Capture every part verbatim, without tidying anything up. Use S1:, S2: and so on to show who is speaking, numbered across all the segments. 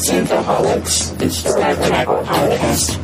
S1: Synthaholics, it's the Red Tribal Podcast.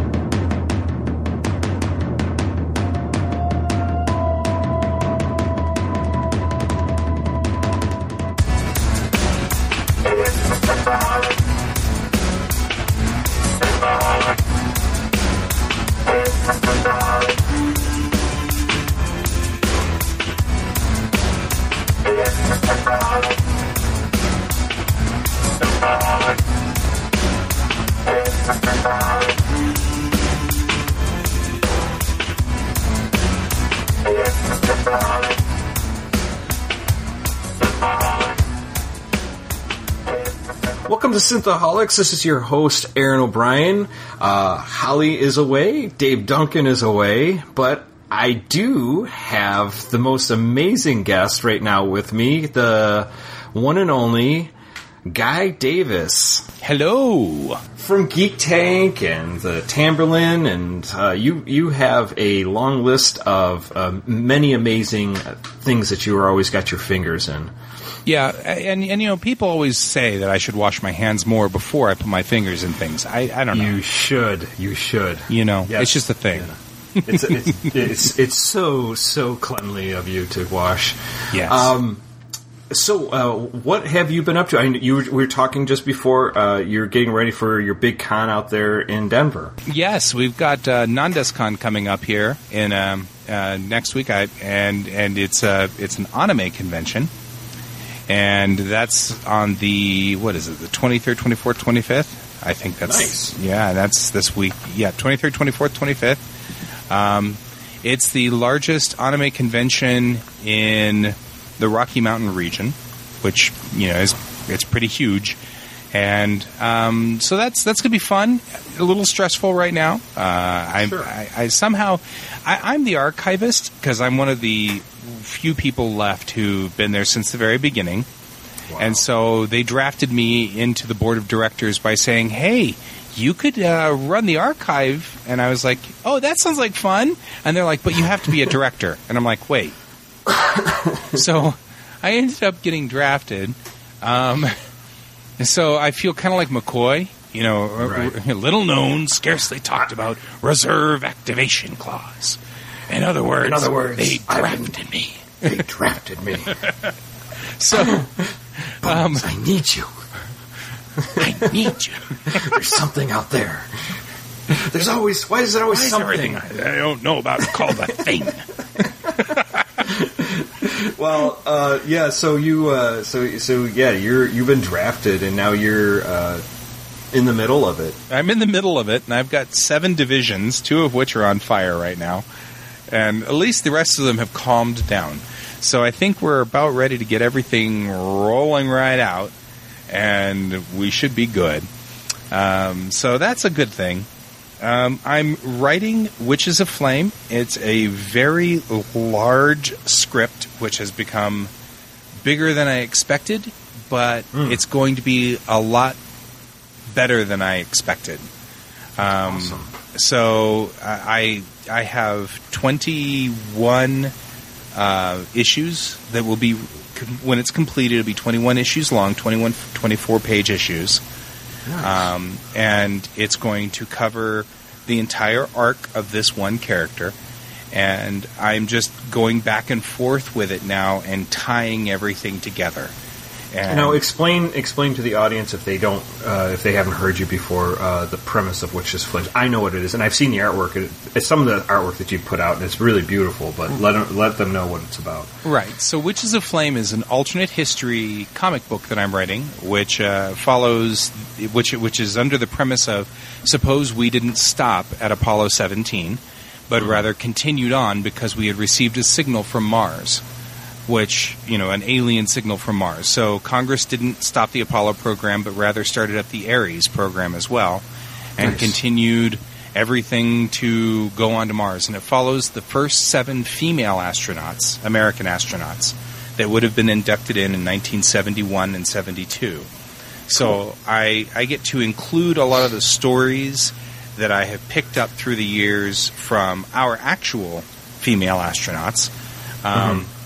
S2: Welcome to Synthaholics. This is your host, Aaron O'Brien. Uh, Holly is away. Dave Duncan is away. But I do have the most amazing guest right now with me, the one and only Guy Davis.
S3: Hello.
S2: From Geek Tank and the Tamberlin, and uh, you you have a long list of uh, many amazing things that you are always got your fingers in.
S3: Yeah, and, and, you know, people always say that I should wash my hands more before I put my fingers in things. I, I don't know.
S2: You should. You should.
S3: You know,
S2: yes.
S3: It's just a thing.
S2: Yeah. It's, it's, it's, it's so, so cleanly of you to wash.
S3: Yes.
S2: Um, so, uh, what have you been up to? I, you were, we were talking just before uh, you're getting ready for your big con out there in Denver.
S3: Yes, we've got uh, NandesCon coming up here in um, uh, next week, I, and and it's uh, it's an anime convention. And that's on the, what is it, the twenty-third, twenty-fourth, twenty-fifth? I think that's...
S2: Nice.
S3: Yeah, that's this week. Yeah, twenty-third, twenty-fourth, twenty-fifth. Um, it's the largest anime convention in the Rocky Mountain region, which, you know, is it's pretty huge. And um, so that's that's going to be fun. A little stressful right now. Uh,
S2: sure.
S3: I, I, I somehow... I, I'm the archivist because I'm one of the few people left who've been there since the very beginning. Wow. And so they drafted me into the board of directors by saying, hey, you could uh, run the archive. And I was like, oh, that sounds like fun. And they're like, but you have to be a director. And I'm like, wait. So I ended up getting drafted. Um, so I feel kind of like McCoy. You know,
S2: right.
S3: Little known, scarcely talked about reserve activation clause. In other words,
S2: In other words
S3: they drafted
S2: been,
S3: me.
S2: They drafted me.
S3: So, um,
S2: I need you.
S3: I need you.
S2: There's something out there. There's always. Why is there always
S3: why is
S2: something?
S3: Everything I, I don't know about called a thing.
S2: Well, uh, yeah. So you, uh, so so yeah, you're you've been drafted, and now you're. Uh, In the middle of it.
S3: I'm in the middle of it, and I've got seven divisions, two of which are on fire right now. And at least the rest of them have calmed down. So I think we're about ready to get everything rolling right out, and we should be good. Um, so that's a good thing. Um, I'm writing Witches of Flame. It's a very large script, which has become bigger than I expected, but mm. it's going to be a lot better than I expected. Um,
S2: awesome.
S3: So I I have twenty-one uh, issues that will be, when it's completed, it'll be twenty-one issues long, twenty-one, twenty-four page issues.
S2: Nice.
S3: Um, and it's going to cover the entire arc of this one character. And I'm just going back and forth with it now and tying everything together. And
S2: now, explain explain to the audience, if they don't, uh, if they haven't heard you before, uh, the premise of Witches of Flame. I know what it is, and I've seen the artwork. It, it's some of the artwork that you put out, and it's really beautiful. But let them, let them know what it's about.
S3: Right. So, Witches of Flame is an alternate history comic book that I'm writing, which uh, follows, which which is under the premise of, suppose we didn't stop at Apollo seventeen, but mm-hmm. rather continued on because we had received a signal from Mars. Which, you know, an alien signal from Mars. So Congress didn't stop the Apollo program, but rather started up the Ares program as well, and nice. continued everything to go on to Mars. And it follows the first seven female astronauts, American astronauts, that would have been inducted in in nineteen seventy-one and seventy-two. So cool. I, I get to include a lot of the stories that I have picked up through the years from our actual female astronauts. Um, mm-hmm.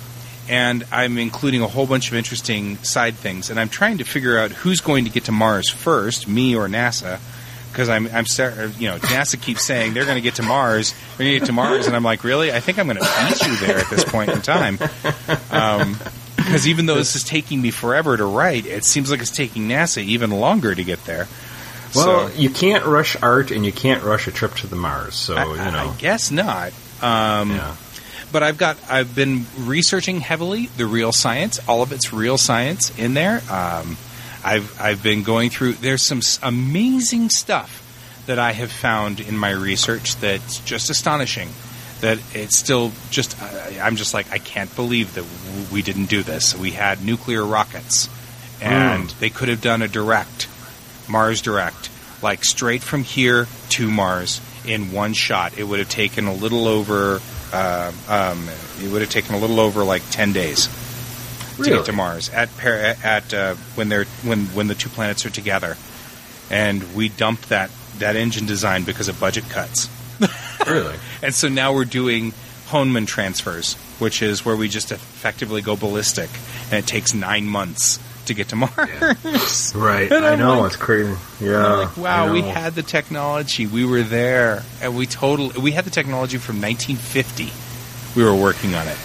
S3: and I'm including a whole bunch of interesting side things, and I'm trying to figure out who's going to get to Mars first, me or NASA, because I'm, I'm start, you know, NASA keeps saying they're going to get to Mars, they're going to get to Mars, and I'm like, really? I think I'm going to beat you there at this point in time. Um, because even though this is taking me forever to write, it seems like it's taking NASA even longer to get there.
S2: Well,
S3: so,
S2: you can't rush art, and you can't rush a trip to the Mars. So
S3: I,
S2: you know,
S3: I guess not. Um,
S2: yeah.
S3: But I've got I've been researching heavily the real science, all of it's real science in there. Um, I've I've been going through. There's some amazing stuff that I have found in my research that's just astonishing. That it's still just uh, I'm just like I can't believe that we didn't do this. We had nuclear rockets, and mm. they could have done a direct. Mars Direct, like straight from here to Mars in one shot. It would have taken a little over. Uh, um, it would have taken a little over like ten days
S2: really?
S3: to get to Mars at par- at uh, when they're when when the two planets are together, and we dumped that that engine design because of budget cuts.
S2: Really?
S3: And so now we're doing Hohmann transfers, which is where we just effectively go ballistic, and it takes nine months. To get to Mars,
S2: yeah. Right? I know like, it's crazy. Yeah,
S3: like, wow, we had the technology. We were there, and we totally we had the technology from nineteen fifty. We were working on it,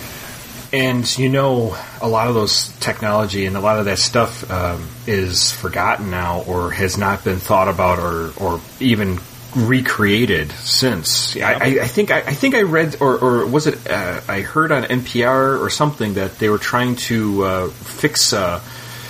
S2: and you know, a lot of those technology and a lot of that stuff um, is forgotten now, or has not been thought about, or or even recreated since. Yeah. I, I think I, I think I read, or, or was it? Uh, I heard on N P R or something that they were trying to uh, fix. Uh,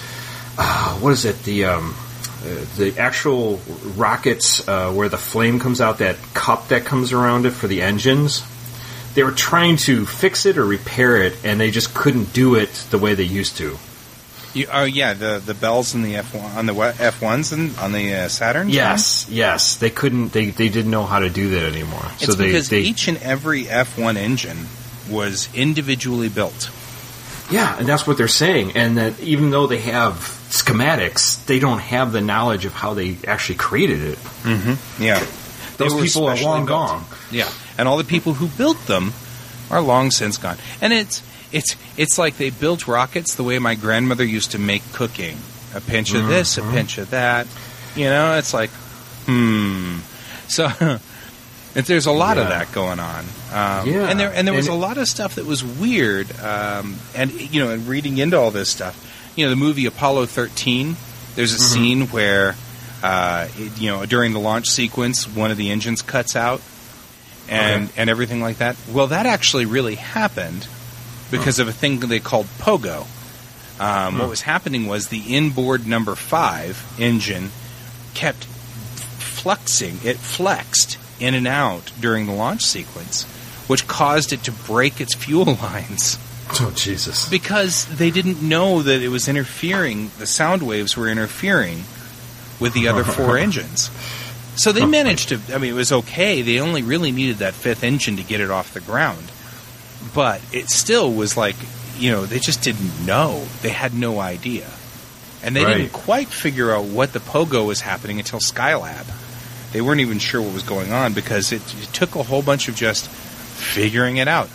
S2: Uh, what is it? The um, uh, the actual rockets uh, where the flame comes out, that cup that comes around it for the engines. They were trying to fix it or repair it, and they just couldn't do it the way they used to.
S3: You, oh yeah, the the bells in the F one on the F ones and on the uh, Saturn.
S2: Yes, right? yes, they couldn't. They they didn't know how to do that anymore.
S3: It's
S2: so they,
S3: because
S2: they,
S3: each and every F one engine was individually built.
S2: Yeah, and that's what they're saying. And that even though they have schematics, they don't have the knowledge of how they actually created it.
S3: Mm-hmm. Yeah.
S2: Those people are long
S3: built.
S2: gone.
S3: Yeah. And all the people who built them are long since gone. And it's it's it's like they built rockets the way my grandmother used to make cooking. A pinch of mm-hmm. this, a pinch of that. You know, it's like, hmm. So... There's a lot yeah. of that going on, um,
S2: yeah.
S3: and there and there was
S2: and
S3: a lot of stuff that was weird. Um, and you know, and reading into all this stuff, you know, the movie Apollo thirteen. There's a mm-hmm. scene where, uh, it, you know, during the launch sequence, one of the engines cuts out, and okay. and everything like that. Well, that actually really happened because oh. of a thing they called pogo. Um, oh. What was happening was the inboard number five engine kept fluxing. It flexed in and out during the launch sequence, which caused it to break its fuel lines.
S2: Oh, Jesus.
S3: Because they didn't know that it was interfering, the sound waves were interfering with the other four engines. So they managed to, I mean, it was okay. They only really needed that fifth engine to get it off the ground. But it still was like, you know, they just didn't know. They had no idea. And they right. didn't quite figure out what the pogo was happening until Skylab. They weren't even sure what was going on because it, it took a whole bunch of just figuring it out.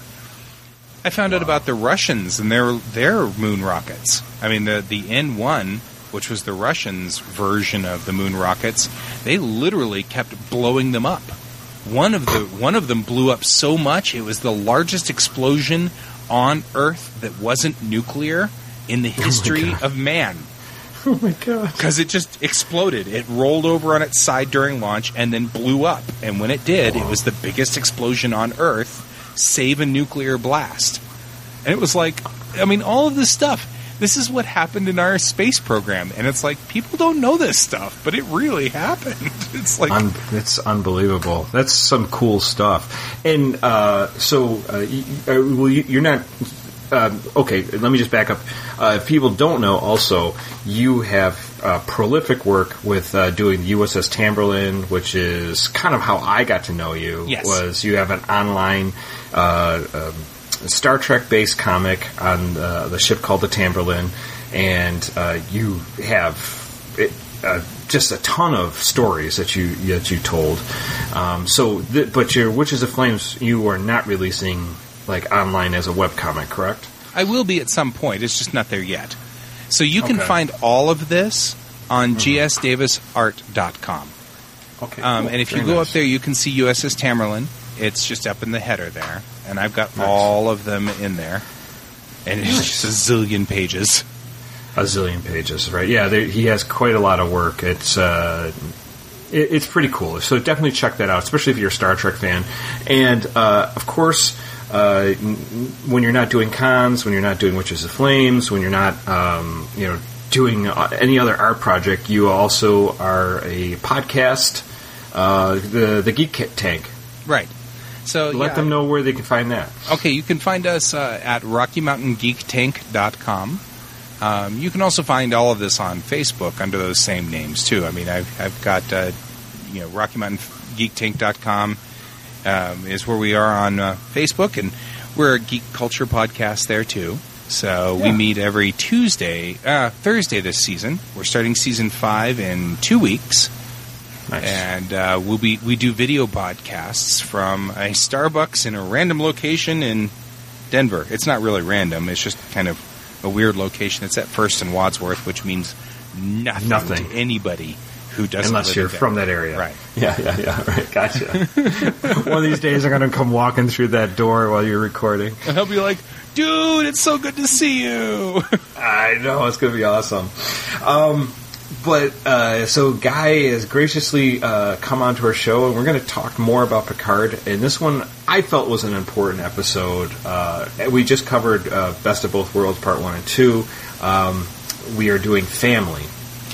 S3: I found wow. out about the Russians and their their moon rockets. I mean, the, the N one, which was the Russians' version of the moon rockets, they literally kept blowing them up. One of the one of them blew up so much, it was the largest explosion on Earth that wasn't nuclear in the history
S2: oh
S3: of man.
S2: Oh my god.
S3: Because it just exploded. It rolled over on its side during launch and then blew up. And when it did, it was the biggest explosion on Earth, save a nuclear blast. And it was like, I mean, all of this stuff, this is what happened in our space program. And it's like, people don't know this stuff, but it really happened. It's like...
S2: Un- it's unbelievable. That's some cool stuff. And uh, so, uh, you, uh, well, you, you're not... Uh, okay, let me just back up. Uh, if people don't know, also, you have uh, prolific work with uh, doing the U S S Tamberlin, which is kind of how I got to know you.
S3: Yes. Was
S2: you have an online uh, um, Star Trek-based comic on uh, the ship called the Tamberlin, and uh, you have it, uh, just a ton of stories that you that you told. Um, so, th- but your Witches of Flames, you are not releasing like online as a webcomic, correct?
S3: I will be at some point. It's just not there yet. So you can
S2: Okay.
S3: find all of this on
S2: Mm-hmm.
S3: g s davis art dot com.
S2: Okay.
S3: Um,
S2: cool.
S3: and if you
S2: Very
S3: go
S2: nice.
S3: up there, you can see U S S Tamerlan. It's just up in the header there. And I've got
S2: Nice.
S3: all of them in there. And it's just a zillion pages.
S2: A zillion pages, right? Yeah, they, he has quite a lot of work. It's uh, it, it's pretty cool. So definitely check that out, especially if you're a Star Trek fan. And uh, of course, uh, n- when you're not doing cons, when you're not doing Witches of Flames, when you're not um, you know doing uh, any other art project, you also are a podcast, uh, the the Geek Tank.
S3: Right. So
S2: Let
S3: yeah,
S2: them know where they can find that.
S3: Okay, you can find us uh, at rocky mountain geek tank dot com. Um, you can also find all of this on Facebook under those same names too. I mean, I've I've got uh, you know rocky mountain geek tank dot com um, is where we are on uh, Facebook, and we're a geek culture podcast there too. So we
S2: Yeah.
S3: meet every Tuesday, uh, Thursday this season. We're starting season five in two weeks.
S2: Nice.
S3: And uh, we'll be we do video podcasts from a Starbucks in a random location in Denver. It's not really random. It's just kind of a weird location. It's at First and Wadsworth, which means nothing,
S2: Nothing.
S3: to anybody who doesn't
S2: Unless
S3: live
S2: you're
S3: in Denver.
S2: from that area.
S3: Right.
S2: Yeah, yeah, yeah. Right. Gotcha. One of these days, I'm going to come walking through that door while you're recording.
S3: And he'll be like, dude, it's so good to see you.
S2: I know. It's going to be awesome. Um, but, uh, so Guy has graciously uh, come onto our show, and we're going to talk more about Picard. And this one, I felt was an important episode. Uh, we just covered uh, Best of Both Worlds, Part one and two. Um, we are doing Family.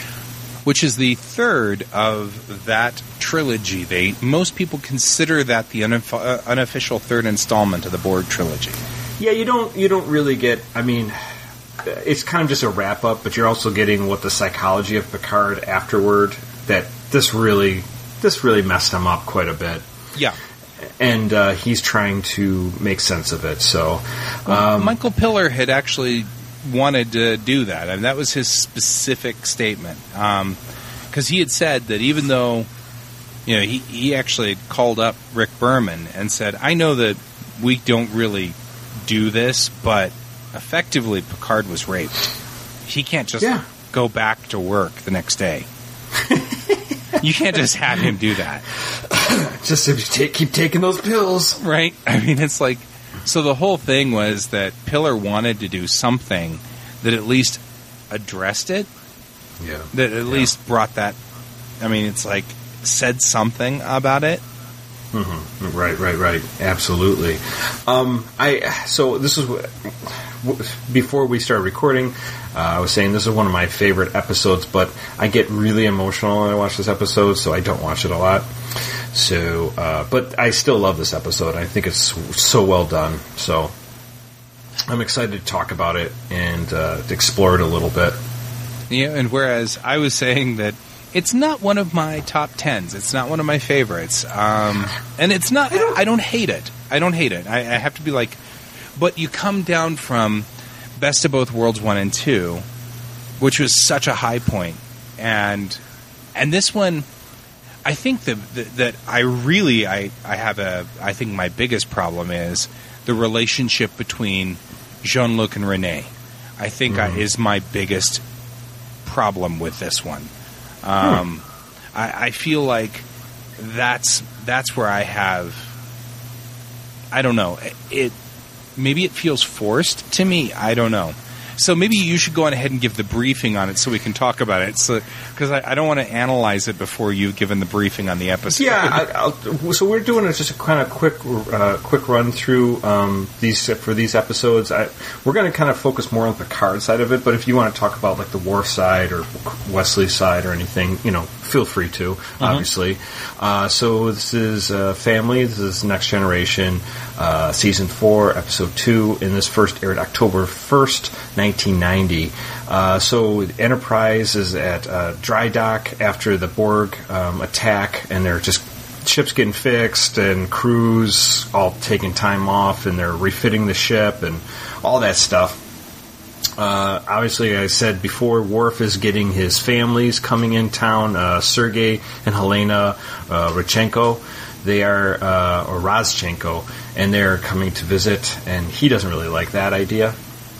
S3: Which is the third of that trilogy. They most people consider that the unof- uh, unofficial third installment of the Borg trilogy.
S2: Yeah, you don't you don't really get. I mean, it's kind of just a wrap up, but you're also getting what the psychology of Picard afterward. That this really this really messed him up quite a bit,
S3: Yeah.
S2: and uh, he's trying to make sense of it. So, um,
S3: Michael Piller had actually wanted to do that. I mean, that was his specific statement. Because he had said that even though, you know, he, he actually called up Rick Berman and said, I know that we don't really do this, but effectively Picard was raped. He can't just
S2: Yeah.
S3: go back to work the next day. You can't just have him do that.
S2: just if you take, keep taking those pills.
S3: Right? I mean, it's like... So the whole thing was that Piller wanted to do something that at least addressed it,
S2: Yeah,
S3: that at least brought that... I mean, it's like, said something about it.
S2: Mm-hmm. Right, right, right. Absolutely. Um, I so this is what, before we started recording. Uh, I was saying this is one of my favorite episodes, but I get really emotional when I watch this episode, so I don't watch it a lot. So, uh, but I still love this episode. I think it's so well done. So, I'm excited to talk about it and uh, to explore it a little bit.
S3: Yeah, and whereas I was saying that it's not one of my top tens, it's not one of my favorites, um, and it's not. I don't hate it. I don't hate it. I, I have to be like, but you come down from Best of Both Worlds one and two, which was such a high point, and and this one, I think that that I really I I have a I think my biggest problem is the relationship between Jean-Luc and Renee. I think
S2: Mm-hmm.
S3: I, is my biggest problem with this one. Um,
S2: hmm.
S3: I, I feel like that's that's where I have. I don't know. It maybe it feels forced to me. I don't know. So maybe you should go on ahead and give the briefing on it so we can talk about it. So because I, I don't want to analyze it before you've given the briefing on the episode.
S2: Yeah, I, I'll, so we're doing just a kind of quick, uh, quick run through um, these for these episodes. I, we're going to kind of focus more on the Picard side of it, but if you want to talk about like the Worf side or Wesley's side or anything, you know, feel free to.
S3: Mm-hmm.
S2: Obviously, uh, so this is uh, Family. This is Next Generation, uh, season four, episode two, and this first aired October first, nineteen ninety. Uh, so Enterprise is at uh, dry dock after the Borg um, attack, and they're just ship's getting fixed, and crews all taking time off, and they're refitting the ship and all that stuff. Uh, obviously, I said before, Worf is getting his families coming in town. Uh, Sergei and Helena uh, Rodchenko, they are uh, or Rozchenko, and they're coming to visit, and he doesn't really like that idea.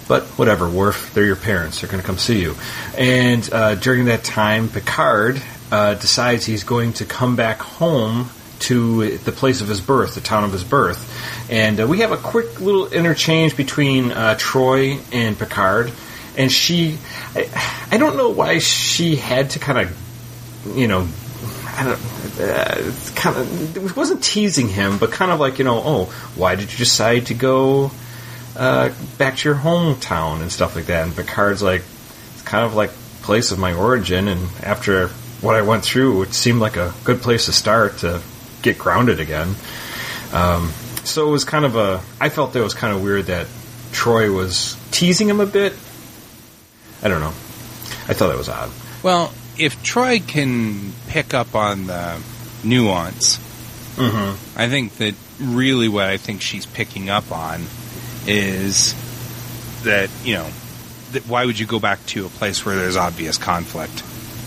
S2: but whatever, Worf, they're your parents. They're going to come see you. And uh, during that time, Picard uh, decides he's going to come back home to the place of his birth, the town of his birth. And uh, we have a quick little interchange between uh, Troi and Picard. And she, I, I don't know why she had to kind of, you know, I don't, uh, kind of, it wasn't teasing him, but kind of like, you know, oh, why did you decide to go uh, back to your hometown and stuff like that? And Picard's like, it's kind of like place of my origin, and after what I went through, it seemed like a good place to start to get grounded again. Um, so it was kind of a, I felt that it was kind of weird that Troi was teasing him a bit. I don't know. I thought that was odd.
S3: Well, if Troi can pick up on the nuance,
S2: mm-hmm.
S3: I think that really what I think she's picking up on is that, you know, that why would you go back to a place where there's obvious conflict?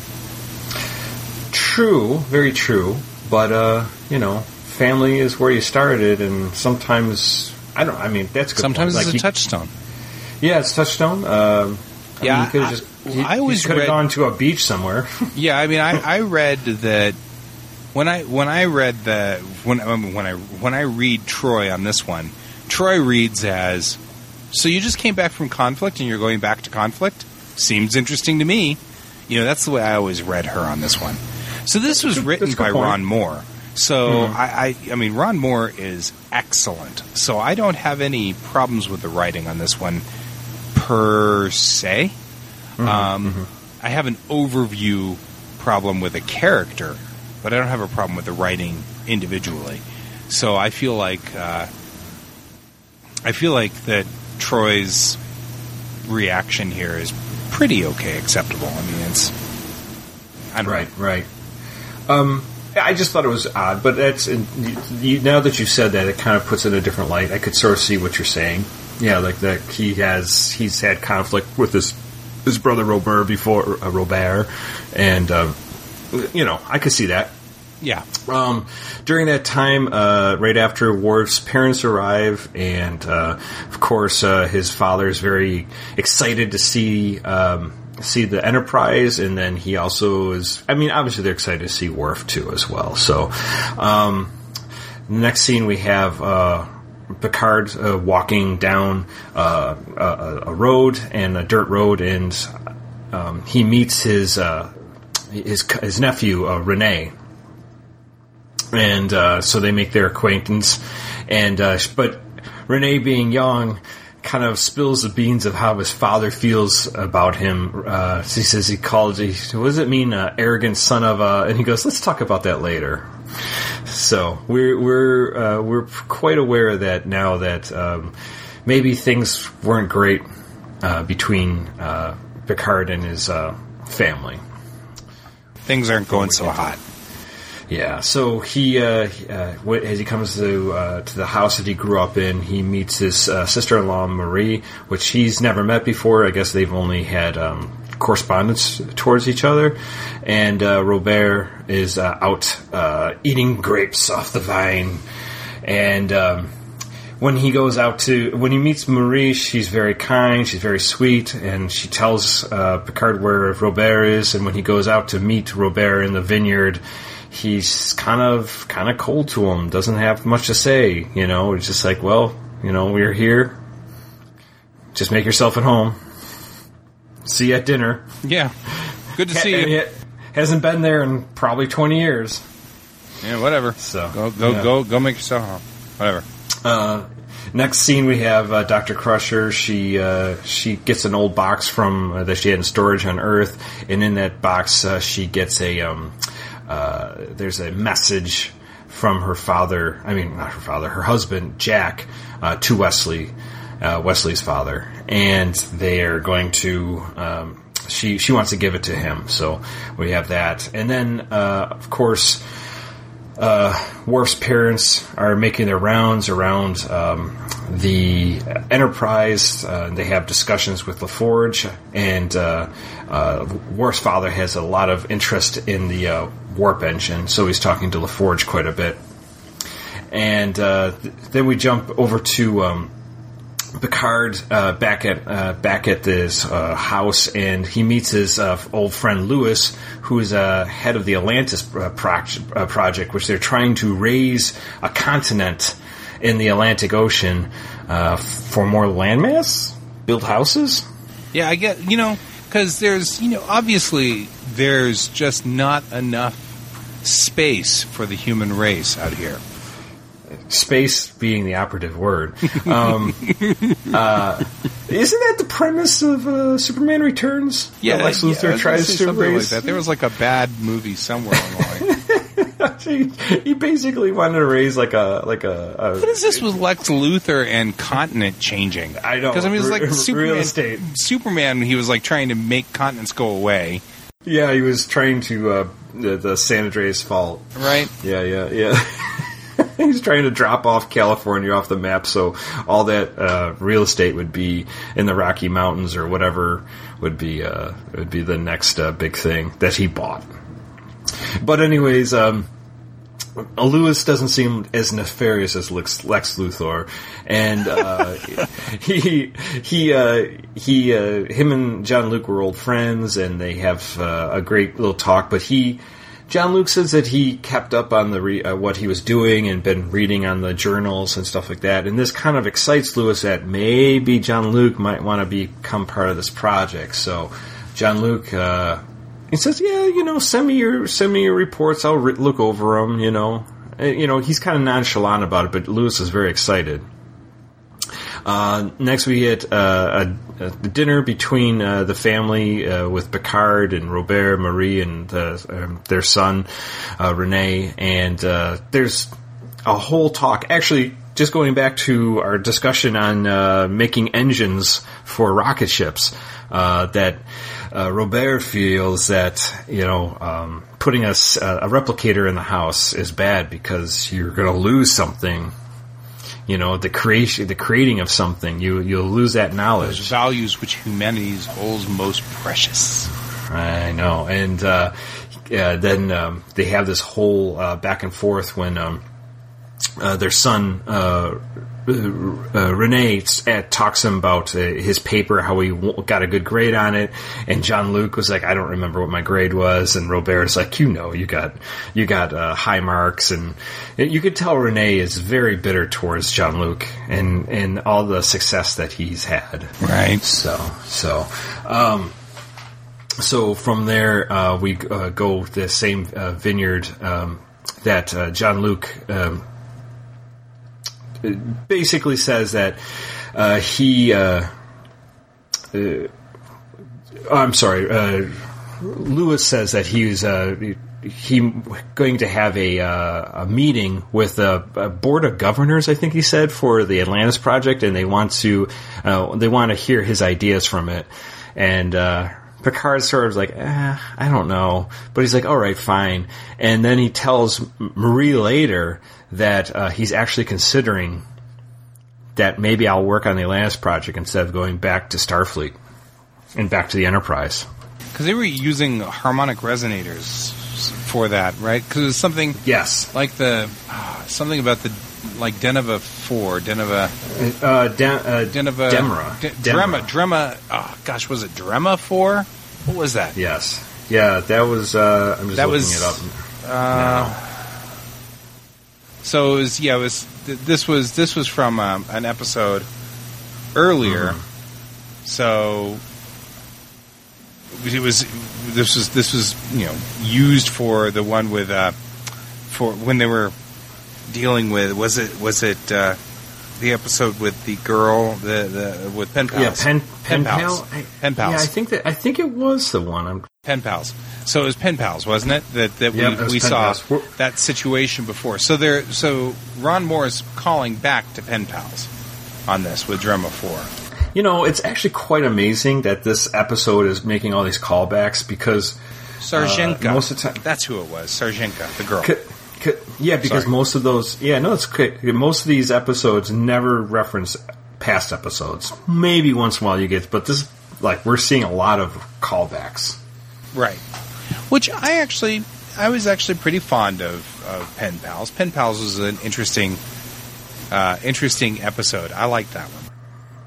S2: True, very true. But, uh, you know, family is where you started, and sometimes, I don't I mean, that's a good
S3: Sometimes
S2: point.
S3: it's
S2: Like,
S3: a
S2: you,
S3: touchdown.
S2: Yeah, it's touchstone. Um, I
S3: Yeah,
S2: mean, you could
S3: I-
S2: have just,
S3: I
S2: you,
S3: always
S2: you could have
S3: read-
S2: gone to a beach somewhere.
S3: Yeah, I mean, I, I read that when I when I read the when I mean, when I when I read Troi on this one, Troi reads as, so you just came back from conflict and you're going back to conflict? Seems interesting to me. You know, that's the way I always read her on this one. So this was written
S2: That's a good
S3: by
S2: point.
S3: Ron Moore. So
S2: Mhm.
S3: I, I I mean, Ron Moore is excellent. So I don't have any problems with the writing on this one per se.
S2: Mm-hmm,
S3: Um, I have an overview problem with a character, but I don't have a problem with the writing individually. So I feel like uh, I feel like that Troy's reaction here is pretty okay, acceptable. I mean, it's I don't
S2: Right,
S3: know.
S2: right. Um, I just thought it was odd, but that's you, you, now that you said that, it kind of puts it in a different light. I could sort of see what you're saying. Yeah, like that he has he's had conflict with his his brother Robert before uh, Robert, and um, you know I could see that.
S3: Yeah.
S2: Um, during that time, uh, right after Worf's parents arrive, and uh, of course uh, his father's very excited to see um, see the Enterprise, and then he also is. I mean, obviously they're excited to see Worf too as well. So, um, next scene we have uh, Picard uh, walking down uh, a, a road and a dirt road, and um, he meets his uh, his his nephew uh, Rene. And uh, so they make their acquaintance, and uh, but Rene, being young, kind of spills the beans of how his father feels about him. Uh, he says he calls, he, what does it mean, uh, arrogant son of a? And he goes, let's talk about that later. So we're we're uh, we're quite aware of that now that um, maybe things weren't great uh, between uh, Picard and his uh, family.
S3: Things aren't going so hot.
S2: Yeah, so he, uh, uh, as he comes to uh, to the house that he grew up in, he meets his uh, sister-in-law Marie, which he's never met before. I guess they've only had um, correspondence towards each other. And uh, Robert is uh, out uh, eating grapes off the vine. And um, when he goes out to, when he meets Marie, she's very kind, she's very sweet, and she tells uh, Picard where Robert is. And when he goes out to meet Robert in the vineyard, he's kind of kind of cold to him, doesn't have much to say, you know. It's just like, well, you know, we're here. Just make yourself at home. See you at dinner.
S3: Yeah. Good to see
S2: And
S3: you.
S2: he hasn't been there in probably twenty years.
S3: Yeah, whatever.
S2: So
S3: Go go
S2: yeah.
S3: go go make yourself home. Whatever.
S2: Uh, next scene, we have uh, Doctor Crusher. She uh, she gets an old box from uh, that she had in storage on Earth, and in that box, uh, she gets a um, uh, there's a message from her father. I mean, not her father, her husband Jack, uh, to Wesley, uh, Wesley's father, and they are going to. Um, she she wants to give it to him, so we have that, and then uh, of course. Uh, Worf's parents are making their rounds around um, the Enterprise. Uh, they have discussions with LaForge, and uh, uh, Worf's father has a lot of interest in the uh, warp engine, so he's talking to LaForge quite a bit. And uh, th- then we jump over to um, Picard uh, back at uh, back at this uh, house, and he meets his uh, old friend Lewis, who is uh, head of the Atlantis uh, pro- uh, project, which they're trying to raise a continent in the Atlantic Ocean uh, for more landmass, build houses.
S3: Yeah, I get, you know, because there's, you know, obviously there's just not enough space for the human race out here.
S2: Space being the operative word. Um, uh, isn't that the premise of uh, Superman Returns?
S3: Yeah,
S2: that Lex Luthor
S3: yeah,
S2: tries to raise.
S3: Like that. There was like a bad movie somewhere along the line.
S2: he, he basically wanted to raise like a like a. a
S3: what is this with Lex Luthor and continent changing?
S2: I know,
S3: because I mean, it's like
S2: R-
S3: Superman.
S2: Real estate.
S3: Superman, he was like trying to make continents go away.
S2: Yeah, he was trying to uh, the, the San Andreas Fault.
S3: Right.
S2: Yeah, yeah, yeah. He's trying to drop off California off the map, so all that uh, real estate would be in the Rocky Mountains or whatever would be uh, would be the next uh, big thing that he bought. But anyways, um, Lewis doesn't seem as nefarious as Lex, Lex Luthor, and uh, he he uh, he uh, him and John Luke were old friends, and they have uh, a great little talk. But he. John Luke says that he kept up on the re- uh, what he was doing and been reading on the journals and stuff like that. And this kind of excites Lewis that maybe John Luke might want to become part of this project. So John Luke, uh, he says, "Yeah, you know, send me your send me your reports. I'll re- look over them." You know, and, you know, he's kind of nonchalant about it, but Lewis is very excited. Uh, next, we get uh, a, a dinner between uh, the family uh, with Picard and Robert, Marie, and uh, um, their son uh, Rene. And uh, there's a whole talk. Actually, just going back to our discussion on uh, making engines for rocket ships, uh, that uh, Robert feels that you know um, putting a, a replicator in the house is bad because you're going to lose something. You know, the creation, the creating of something, you, you'll lose that knowledge.
S3: Those values which humanity holds most precious.
S2: I know. And uh, uh, then um, they have this whole uh, back and forth when um, uh, their son, uh, uh, Rene, uh, talks to him about uh, his paper, how he w- got a good grade on it. And John Luke was like, I don't remember what my grade was. And Robert's like, you know, you got you got uh, high marks. And you could tell Rene is very bitter towards John Luke and, and all the success that he's had.
S3: Right.
S2: So, so, um, so from there, uh, we uh, go the same uh, vineyard um, that uh, John Luke um, basically says that uh, he. Uh, uh, I'm sorry. Uh, Lewis says that he's uh, he going to have a uh, a meeting with a, a board of governors. I think he said for the Atlantis project, and they want to uh, they want to hear his ideas from it. And uh, Picard sort of like, eh, I don't know, but he's like, all right, fine. And then he tells Marie later that uh, he's actually considering that maybe I'll work on the Atlantis project instead of going back to Starfleet and back to the Enterprise.
S3: Because they were using harmonic resonators for that, right? Because it was something,
S2: yes,
S3: like the uh, something about the like Deneva four, Deneva,
S2: uh, De- uh,
S3: Deneva,
S2: Demra,
S3: De- Drema, Drema. Oh gosh, was it Drema four? What was that?
S2: Yes, yeah, that was. Uh, I'm just
S3: that
S2: looking
S3: was,
S2: it up.
S3: Uh,
S2: now.
S3: So it was, yeah, it was. Th- this was this was from um, an episode earlier. Mm-hmm. So it was. This was this was you know used for the one with uh, for when they were dealing with was it was it uh, the episode with the girl the, the with pen pals
S2: yeah pen pen, pen
S3: pals
S2: pal? I,
S3: pen pals
S2: yeah I think that I think it was the one I'm
S3: pen pals so it was pen pals wasn't it that that
S2: yep,
S3: we, we saw pals. That situation before so there so Ron Moore is calling back to pen pals on this with Drema four.
S2: You know, it's actually quite amazing that this episode is making all these callbacks because
S3: Sarjenka.
S2: Uh, most of the time,
S3: that's who it was. Sarjenka, the girl.
S2: C- c- yeah, because Sorry. most of those, yeah, no, it's quick. Most of these episodes never reference past episodes. Maybe once in a while you get, but this, like, we're seeing a lot of callbacks.
S3: Right. Which I actually, I was actually pretty fond of, of Pen Pals. Pen Pals was an interesting, uh, interesting episode. I liked that one.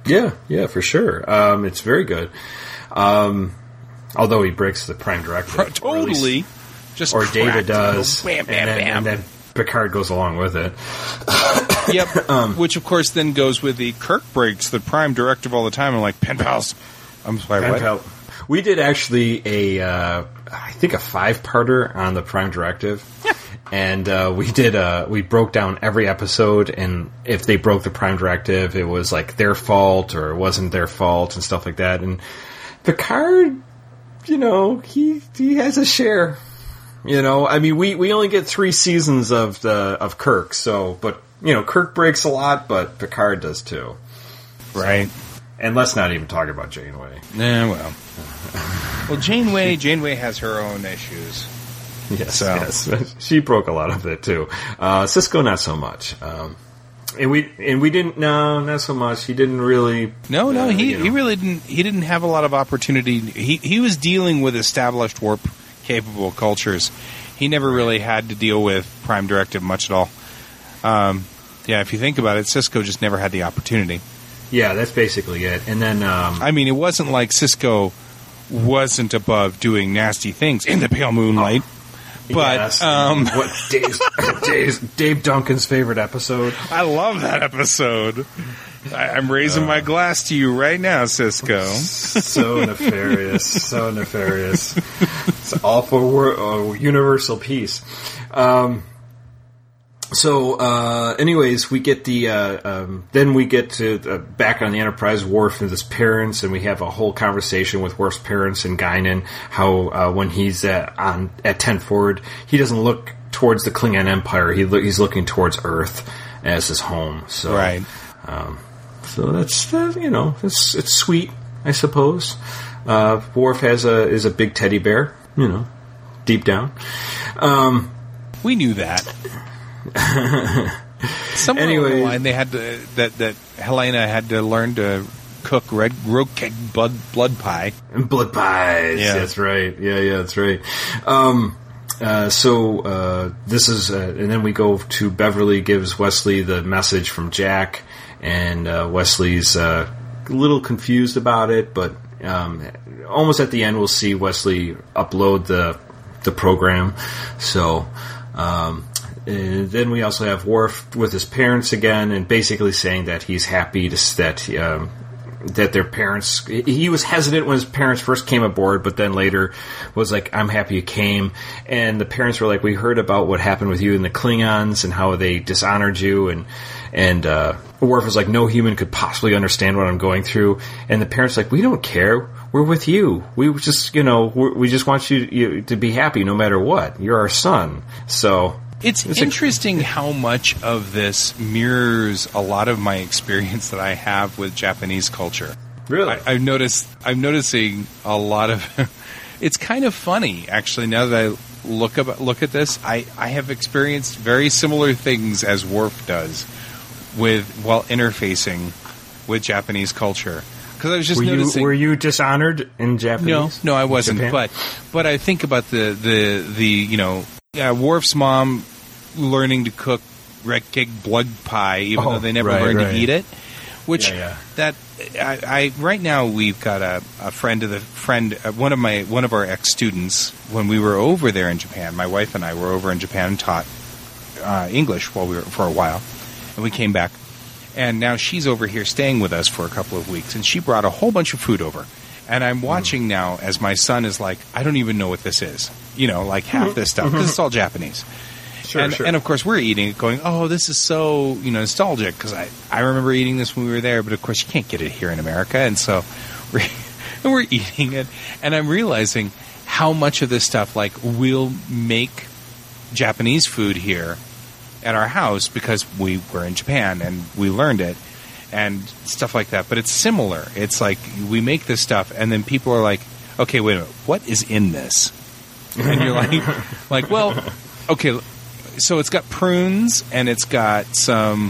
S2: Yeah, yeah, for sure. Um, it's very good. Um, although he breaks the Prime Directive.
S3: Pro- totally.
S2: Or,
S3: Just
S2: or David does.
S3: Bam, bam,
S2: and, then,
S3: bam.
S2: and then Picard goes along with it.
S3: Yep.
S2: um,
S3: Which, of course, then goes with the Kirk breaks the Prime Directive all the time. I'm like, pen pals. I'm sorry,
S2: pen
S3: what?
S2: pal. We did actually a, uh, I think a five-parter on the Prime Directive. And uh, we did. Uh, we broke down every episode, and if they broke the Prime Directive, it was like their fault or it wasn't their fault and stuff like that. And Picard, you know, he he has a share. You know, I mean, we, we only get three seasons of the of Kirk, so but you know, Kirk breaks a lot, but Picard does too.
S3: Right.
S2: So, and let's not even talk about Janeway.
S3: Nah, well, well, Janeway, Janeway has her own issues.
S2: Yes,
S3: So.
S2: yes, she broke a lot of it too. Uh, Cisco, not so much. Um, and we and we didn't. No, not so much. He didn't really.
S3: No, no,
S2: uh,
S3: he,
S2: you know.
S3: he really didn't. He didn't have a lot of opportunity. He he was dealing with established warp capable cultures. He never really had to deal with Prime Directive much at all. Um, yeah, if you think about it, Cisco just never had the opportunity.
S2: Yeah, that's basically it. And then, um,
S3: I mean, it wasn't like Cisco wasn't above doing nasty things in the pale moonlight.
S2: Oh.
S3: But
S2: yes,
S3: um,
S2: what Dave's, Dave's, Dave Duncan's favorite episode?
S3: I love that episode. I, I'm raising uh, my glass to you right now, Cisco.
S2: So nefarious, so nefarious. It's all for wor- uh, universal peace. Um, so, uh, anyways, we get the uh, um, then we get to uh, back on the Enterprise. Worf and his parents, and we have a whole conversation with Worf's parents and Guinan. How uh, when he's at, on at ten Forward, he doesn't look towards the Klingon Empire. He lo- he's looking towards Earth as his home. So,
S3: right.
S2: Um, so that's uh, you know it's it's sweet, I suppose. Uh, Worf has a is a big teddy bear, you know, deep down. Um,
S3: we knew that. Somewhere
S2: Anyways.
S3: along the line, they had to that that Helena had to learn to cook red roquette blood blood pie.
S2: Blood pies.
S3: Yeah.
S2: That's right. Yeah, yeah, that's right. Um, uh, so uh, this is, uh, and then we go to Beverly gives Wesley the message from Jack, and uh, Wesley's uh, a little confused about it, but um, almost at the end we'll see Wesley upload the the program. So. Um, And then we also have Worf with his parents again, and basically saying that he's happy to, that um, that their parents. He was hesitant when his parents first came aboard, but then later was like, "I'm happy you came." And the parents were like, "We heard about what happened with you and the Klingons and how they dishonored you." And and uh, Worf was like, "No human could possibly understand what I'm going through." And the parents were like, "We don't care. We're with you. We just, you know, we're, we just want you, you to be happy no matter what. You're our son." So.
S3: It's, it's interesting a- how much of this mirrors a lot of my experience that I have with Japanese culture.
S2: Really?
S3: I, I've noticed. I'm noticing a lot of. It's kind of funny, actually. Now that I look up, look at this, I, I have experienced very similar things as Worf does, with while interfacing with Japanese culture. Because I was just
S2: were
S3: noticing.
S2: You, were you dishonored in Japanese?
S3: No, no, I wasn't.
S2: Japan?
S3: But but I think about the the the you know, yeah, Worf's mom learning to cook red cake blood pie, even
S2: oh,
S3: though they never
S2: right,
S3: learned
S2: right.
S3: to eat it. Which
S2: yeah, yeah.
S3: that I, I right now we've got a, a friend of the friend uh, one of my one of our ex students when we were over there in Japan. My wife and I were over in Japan and taught uh, English while we were for a while, and we came back. And now she's over here staying with us for a couple of weeks, and she brought a whole bunch of food over. And I'm watching mm. now as my son is like, I don't even know what this is. You know, like half mm-hmm. this stuff, because it's all Japanese.
S2: Sure,
S3: and,
S2: sure.
S3: and, of course, we're eating it going, oh, this is so, you know, nostalgic, because I, I remember eating this when we were there, but, of course, you can't get it here in America. And so we're, and we're eating it, and I'm realizing how much of this stuff, like, we'll make Japanese food here at our house because we were in Japan and we learned it and stuff like that. But it's similar. It's like we make this stuff and then people are like, okay, wait a minute, what is in this? And you're like, like, well, okay, so it's got prunes and it's got some,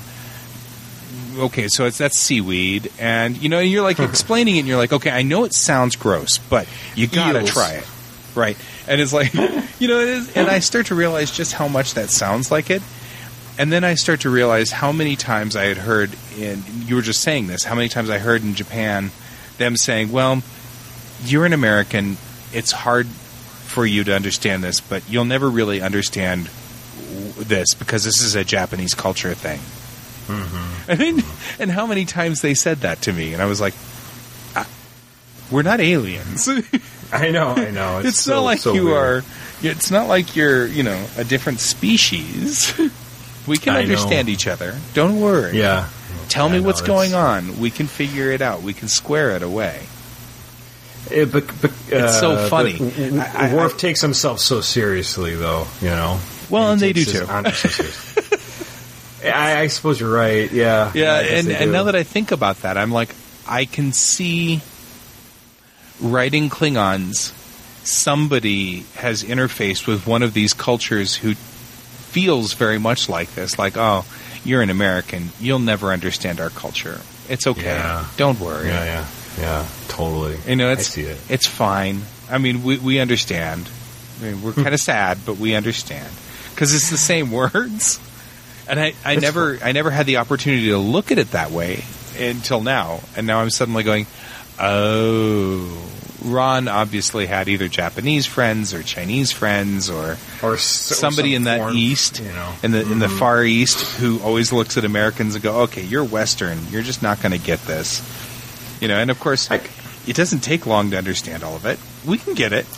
S3: okay, so it's that's seaweed. And, you know, you're like explaining it and you're like, okay, I know it sounds gross, but you gotta
S2: Eels.
S3: try it. Right. And it's like, you know, it is, and I start to realize just how much that sounds like it. And then I start to realize how many times I had heard, in, you were just saying this, how many times I heard in Japan them saying, well, you're an American, it's hard for you to understand this, but you'll never really understand this because this is a Japanese culture thing. Mm-hmm. I mean, and how many times they said that to me, and I was like, I, we're not aliens.
S2: I know, I know. It's,
S3: it's
S2: so,
S3: not like
S2: so
S3: you
S2: weird.
S3: are, it's not like you're, you know, a different species. We can
S2: I
S3: understand
S2: know.
S3: each other. Don't worry.
S2: Yeah.
S3: Tell
S2: I
S3: me
S2: know,
S3: what's
S2: it's-
S3: going on. We can figure it out. We can square it away.
S2: It, but, but,
S3: It's so
S2: uh,
S3: funny.
S2: but w- w-
S3: I- I-
S2: Worf takes himself so seriously, though, you know.
S3: Well, and
S2: He
S3: they do
S2: takes his
S3: too.
S2: honor so seriously. I, I suppose you're right, yeah.
S3: Yeah,
S2: I guess
S3: and,
S2: they
S3: and
S2: do.
S3: now that I think about that, I'm like, I can see writing Klingons, somebody has interfaced with one of these cultures who feels very much like this. Like, oh, you're an American. You'll never understand our culture. It's okay.
S2: Yeah.
S3: Don't worry.
S2: Yeah, yeah, yeah, totally.
S3: You know, it's,
S2: I see it.
S3: it's fine. I mean, we, we understand. I mean, we're kind of sad, but we understand. Because it's the same words. And I, I never I never had the opportunity to look at it that way until now. And now I'm suddenly going, oh, Ron obviously had either Japanese friends or Chinese friends or,
S2: Or s-
S3: somebody
S2: some
S3: in that
S2: foreign,
S3: east,
S2: you know.
S3: in the in the
S2: Mhm.
S3: Far East, who always looks at Americans and go, okay, you're Western. You're just not going to get this. You know, and of course,
S2: Like-
S3: it doesn't take long to understand all of it. We can get it.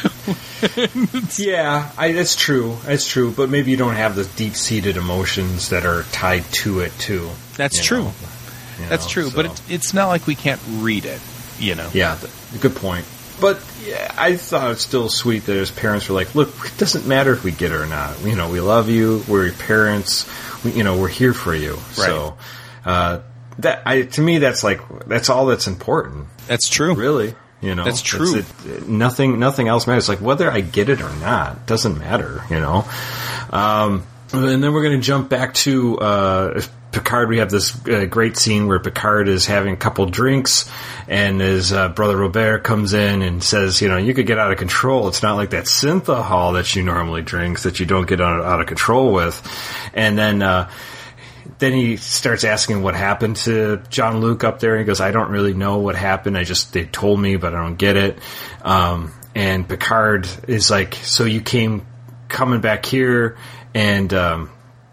S2: Yeah, I, that's true. That's true. But maybe you don't have the deep-seated emotions that are tied to it, too.
S3: That's
S2: you
S3: true.
S2: know? You
S3: That's
S2: know,
S3: true.
S2: so-
S3: But it, it's not like we can't read it, you know.
S2: Yeah, th- good point. But yeah, I thought it was still sweet that his parents were like, "Look, it doesn't matter if we get it or not. You know, we love you. We're your parents. We, you know, we're here for you." So uh, that, I, to me, that's like that's all that's important.
S3: That's true.
S2: Really, you know,
S3: That's true.
S2: It's- it, nothing, nothing else matters. Like whether I get it or not doesn't matter. You know. Um, and then we're going to jump back to uh, Picard. We have this uh, great scene where Picard is having a couple drinks, and his uh, brother Robert comes in and says, "You know, you could get out of control. It's not like that synthahol that you normally drink that you don't get out, out of control with." And then. Uh, Then he starts asking what happened to John Luke up there, and he goes, "I don't really know what happened. I just, they told me, but I don't get it." Um, and Picard is like, "So you came coming back here and, um,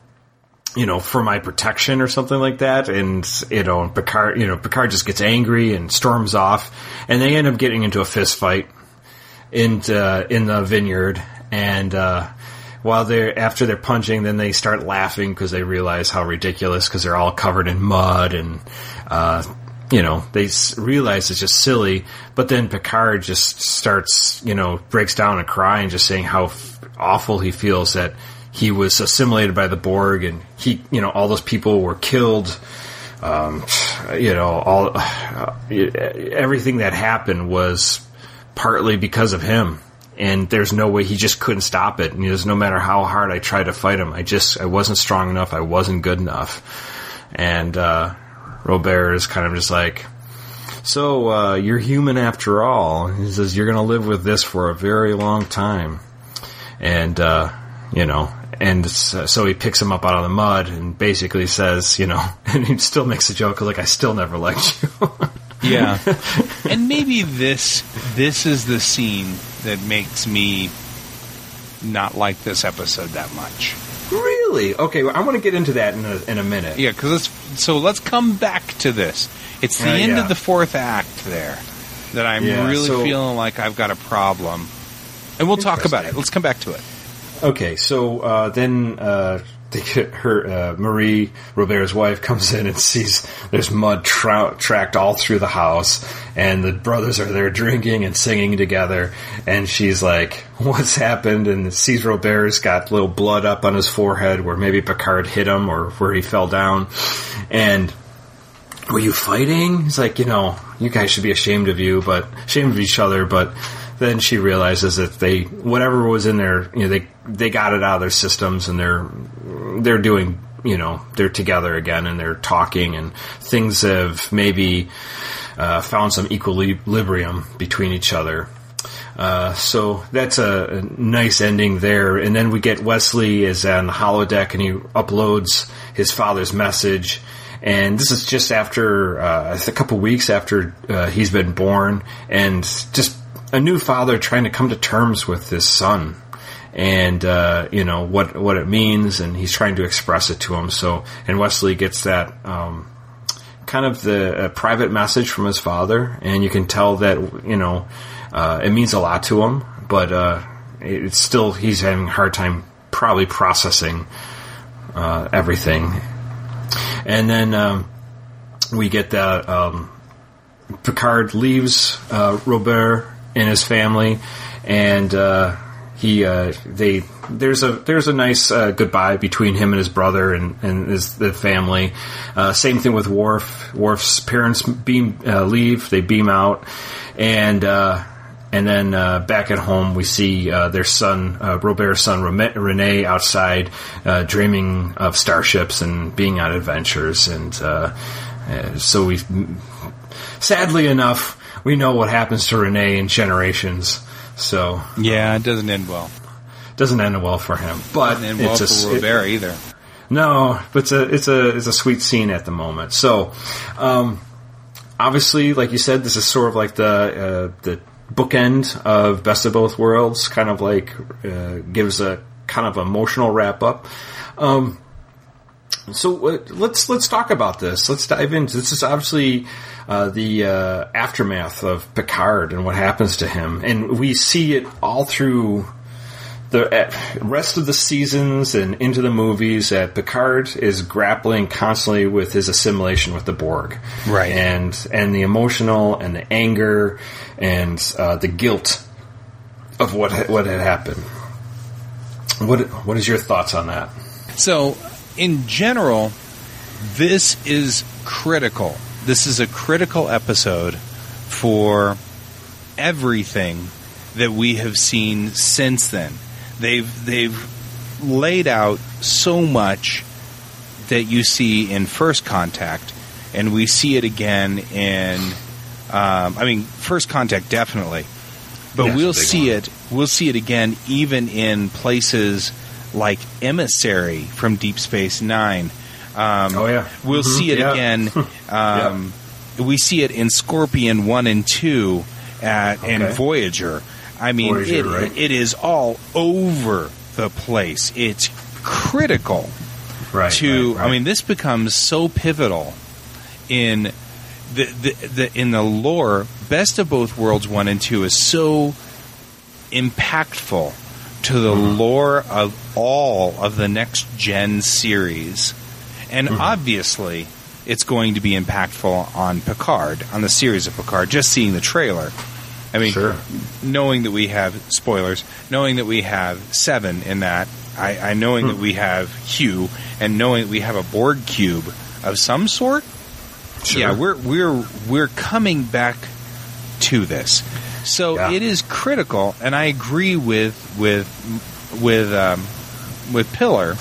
S2: you know, for my protection or something like that?" And, you know, Picard, you know, Picard just gets angry and storms off, and they end up getting into a fist fight in, uh, in the vineyard. And, uh, While they're after they're punching, then they start laughing because they realize how ridiculous, because they're all covered in mud, and uh, you know they s- realize it's just silly. But then Picard just starts, you know, breaks down and crying, just saying how f- awful he feels that he was assimilated by the Borg, and he, you know, all those people were killed. Um, you know, all uh, everything that happened was partly because of him. And there's no way, he just couldn't stop it. And he goes, no matter how hard I tried to fight him, I just, I wasn't strong enough. I wasn't good enough. And, uh, Robert is kind of just like, so, uh, you're human after all. He says, you're going to live with this for a very long time. And, uh, you know, and so he picks him up out of the mud and basically says, you know, and he still makes a joke like, I still never liked you.
S3: Yeah. And maybe this this is the scene that makes me not like this episode that much.
S2: Really? Okay, well, I want to get into that in a, in a minute.
S3: Yeah, because let's so let's come back to this. It's the
S2: Uh,
S3: end
S2: yeah.
S3: of the fourth act there that I'm
S2: Yeah,
S3: really
S2: so-
S3: feeling like I've got a problem, and we'll talk about it. Let's come back to it.
S2: Okay, so uh, then uh, they get her uh, Marie, Robert's wife, comes in and sees there's mud tra- tracked all through the house, and the brothers are there drinking and singing together, and she's like, "What's happened?" And sees Robert's got little blood up on his forehead where maybe Picard hit him or where he fell down, and. Were you fighting? He's like, you know, you guys should be ashamed of you, but ashamed of each other. But then she realizes that they, whatever was in there, you know, they they got it out of their systems, and they're they're doing, you know, they're together again, and they're talking, and things have maybe uh, found some equilibrium between each other. Uh, so that's a, a nice ending there. And then we get Wesley is on the holodeck and he uploads his father's message. And this is just after uh, a couple weeks after uh, he's been born, and just a new father trying to come to terms with his son, and uh, you know what what it means, and he's trying to express it to him. So, and Wesley gets that um, kind of the uh, private message from his father, and you can tell that you know uh, it means a lot to him, but uh, it's still he's having a hard time probably processing uh, everything. And then um, we get that um, Picard leaves uh, Robert and his family, and uh, he uh, they there's a there's a nice uh, goodbye between him and his brother and and his the family. Uh, same thing with Worf. Worf's parents beam uh, leave. They beam out, and. Uh, And then uh, back at home, we see uh, their son, uh, Robert's son, Rene, outside, uh, dreaming of starships and being on adventures. And uh, uh, so we, sadly enough, we know what happens to Rene in Generations. So
S3: yeah, it doesn't end well.
S2: Doesn't end well for him, but
S3: doesn't end well
S2: it's
S3: for
S2: a,
S3: Robert
S2: it,
S3: either.
S2: No, but it's a it's a it's a sweet scene at the moment. So um, obviously, like you said, this is sort of like the uh, the. bookend of Best of Both Worlds, kind of like uh, gives a kind of emotional wrap up. Um, so uh, let's let's talk about this. Let's dive into this. Is obviously uh, the uh, aftermath of Picard and what happens to him, and we see it all through the rest of the seasons and into the movies. That Picard is grappling constantly with his assimilation with the Borg,
S3: right?
S2: And and the emotional and the anger and uh, the guilt of what what had happened. What what is your thoughts on that?
S3: So, in general, this is critical. This is a critical episode for everything that we have seen since then. They've they've laid out so much that you see in First Contact, and we see it again in. Um, I mean, First Contact definitely, but
S2: yes,
S3: we'll see
S2: one.
S3: it. We'll see it again even in places like Emissary from Deep Space Nine. Um,
S2: oh yeah,
S3: we'll
S2: mm-hmm.
S3: see it
S2: yeah.
S3: again. Um, yep. We see it in Scorpion One and Two at
S2: okay.
S3: and Voyager. I mean,
S2: Voyager,
S3: it,
S2: right?
S3: it is all over the place. It's critical
S2: right,
S3: to.
S2: Right, right.
S3: I mean, this becomes so pivotal in the, the the in the lore. Best of Both Worlds one and two is so impactful to the mm-hmm. lore of all of the next gen series, and mm-hmm. obviously, it's going to be impactful on Picard, on the series of Picard. Just seeing the trailer. I mean,
S2: sure.
S3: knowing that we have spoilers, knowing that we have Seven in that, I, I knowing hmm. that we have Hugh, and knowing that we have a Borg cube of some sort.
S2: Sure.
S3: Yeah, we're we're we're coming back to this, so
S2: yeah.
S3: it is critical. And I agree with with with um, with Pillar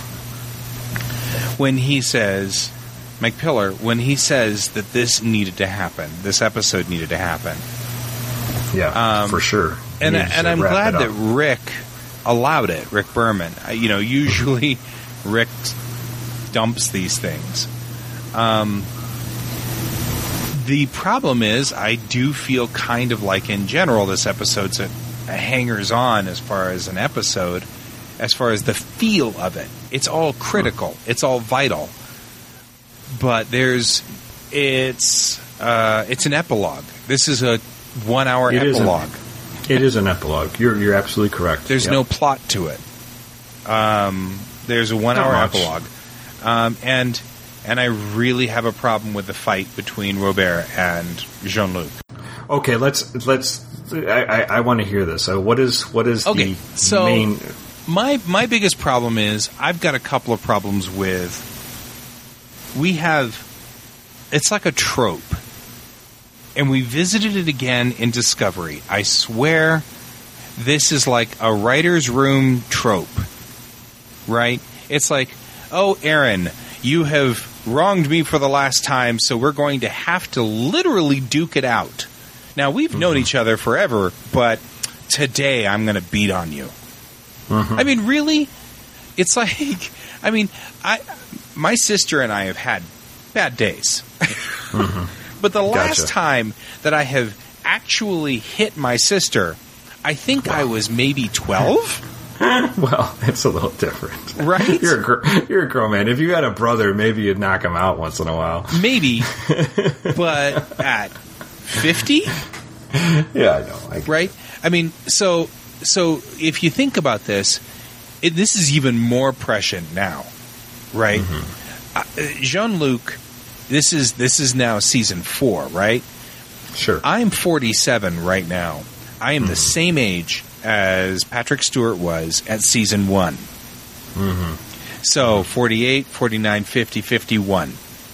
S3: when he says, Mike Pillar, when he says that this needed to happen, this episode needed to happen.
S2: Yeah, um, for sure.
S3: And and I'm glad that Rick allowed it, Rick Berman. You know, usually Rick dumps these things. Um, the problem is, I do feel kind of like, in general, this episode's a, a hangers-on as far as an episode, as far as the feel of it. It's all critical. It's all vital. But there's, it's, uh, it's an epilogue. This is a one-hour
S2: it
S3: epilogue.
S2: Is an, it is an epilogue. You're you're absolutely correct.
S3: There's
S2: yep.
S3: no plot to it. Um, there's a one-hour epilogue, um, and and I really have a problem with the fight between Robert and Jean-Luc.
S2: Okay, let's let's. I, I, I want to hear this. So what is what is
S3: okay,
S2: the
S3: so
S2: main?
S3: My my biggest problem is I've got a couple of problems with. We have. It's like a trope. And we visited it again in Discovery. I swear this is like a writer's room trope, right? It's like, oh, Aaron, you have wronged me for the last time, so we're going to have to literally duke it out. Now, we've mm-hmm. known each other forever, but today I'm going to beat on you.
S2: Mm-hmm.
S3: I mean, really? It's like, I mean, I, my sister and I have had bad days. Mm-hmm. But the last
S2: Gotcha.
S3: time that I have actually hit my sister, I think wow. I was maybe twelve.
S2: Well, it's a little different.
S3: Right?
S2: You're a, gr- you're a grown man. If you had a brother, maybe you'd knock him out once in a while.
S3: Maybe. But at fifty?
S2: Yeah, I know. I
S3: right? I mean, so so if you think about this, it, this is even more prescient now, right? Mm-hmm. Uh, Jean-Luc, this is this is now season four, right?
S2: Sure.
S3: I'm forty-seven right now. I am mm-hmm. the same age as Patrick Stewart was at season one.
S2: Mm-hmm.
S3: So forty-eight, forty-nine, fifty, fifty-one.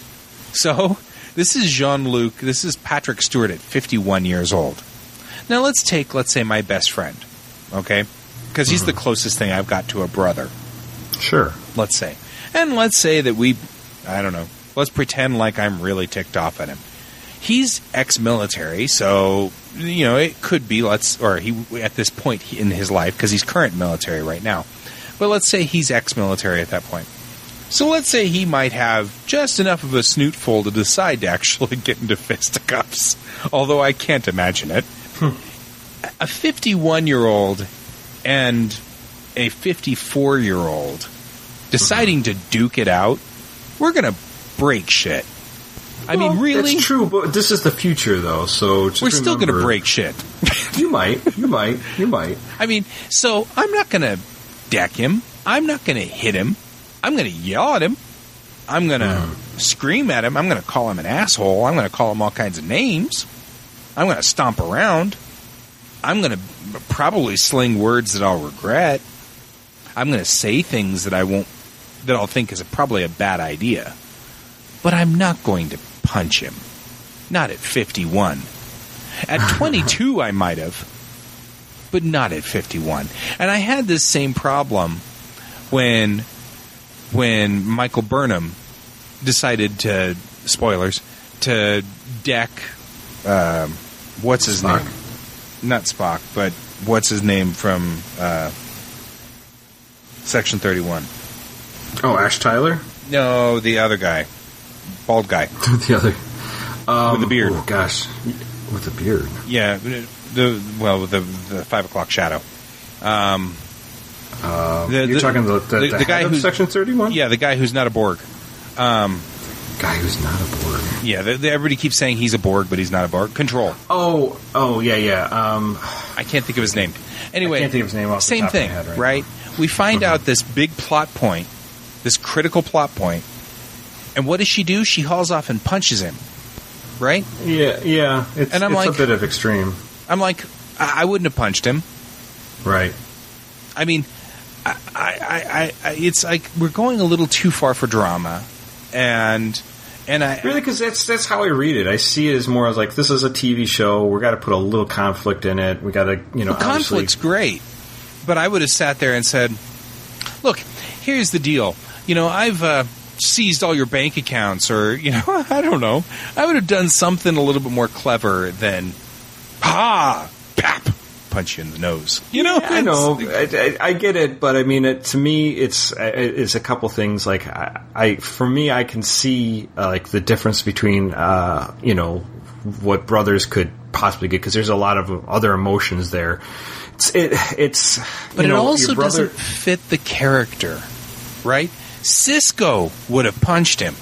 S3: So this is Jean-Luc, this is Patrick Stewart at fifty-one years old. Now let's take, let's say, my best friend, okay? Because he's mm-hmm. the closest thing I've got to a brother.
S2: Sure.
S3: Let's say. And let's say that we, I don't know, let's pretend like I'm really ticked off at him. He's ex-military, so, you know, it could be, let's, or he, at this point in his life, because he's current military right now, but let's say he's ex-military at that point. So let's say he might have just enough of a snootful to decide to actually get into fisticuffs, although I can't imagine it. Hmm. A fifty-one-year-old and a fifty-four-year-old deciding mm-hmm. to duke it out, we're going to break shit. I
S2: well,
S3: mean, really?
S2: That's true, but this is the future, though, so just
S3: we're still
S2: going
S3: to break shit.
S2: You might. You might. You might.
S3: I mean, so I'm not going to deck him. I'm not going to hit him. I'm going to yell at him. I'm going to mm. scream at him. I'm going to call him an asshole. I'm going to call him all kinds of names. I'm going to stomp around. I'm going to probably sling words that I'll regret. I'm going to say things that I won't, that I'll think is a, probably a bad idea. But I'm not going to punch him. Not at fifty-one. At twenty-two, I might have. But not at fifty-one. And I had this same problem when when Michael Burnham decided to, spoilers, to deck, uh, what's his
S2: Spock.
S3: name? Not Spock, but what's his name from uh, Section thirty-one?
S2: Oh, Ash Tyler?
S3: No, the other guy. Bald guy.
S2: The other. Um,
S3: with the beard.
S2: Oh, gosh. With the beard.
S3: Yeah. The Well, with the, the five o'clock shadow. Um,
S2: uh,
S3: the,
S2: you're
S3: the,
S2: talking the, the,
S3: the,
S2: the,
S3: the guy
S2: head
S3: who's
S2: of Section thirty-one?
S3: Yeah, the guy who's not a Borg. Um,
S2: guy who's not a Borg.
S3: Yeah, the, the, everybody keeps saying he's a Borg, but he's not a Borg. Control.
S2: Oh, oh, yeah, yeah. Um,
S3: I can't think of his name. Anyway,
S2: I can't think of his name off
S3: same
S2: the top
S3: thing,
S2: of my head right,
S3: right?
S2: now.
S3: We find
S2: mm-hmm.
S3: out this big plot point, this critical plot point, and what does she do? She hauls off and punches him, right?
S2: Yeah, yeah. It's,
S3: and I'm
S2: it's
S3: like,
S2: a bit of extreme.
S3: I'm like, I, I wouldn't have punched him.
S2: Right.
S3: I mean, I, I, I, I, it's like we're going a little too far for drama, and and I
S2: really because that's that's how I read it. I see it as more as like this is a T V show. We got to put a little conflict in it. We got to you know.
S3: Well, conflict's great, but I would have sat there and said, "Look, here's the deal. You know, I've." Uh, seized all your bank accounts, or, you know, I don't know. I would have done something a little bit more clever than, ha, pap, punch you in the nose. You know?
S2: Yeah, I know. I, I, I get it, but I mean, it, to me, it's it's a couple things. Like, I, I for me, I can see, uh, like, the difference between, uh, you know, what brothers could possibly get, because there's a lot of other emotions there. It's, it, it's
S3: But
S2: you know,
S3: it also
S2: your brother,
S3: doesn't fit the character, right? Sisko would have punched him.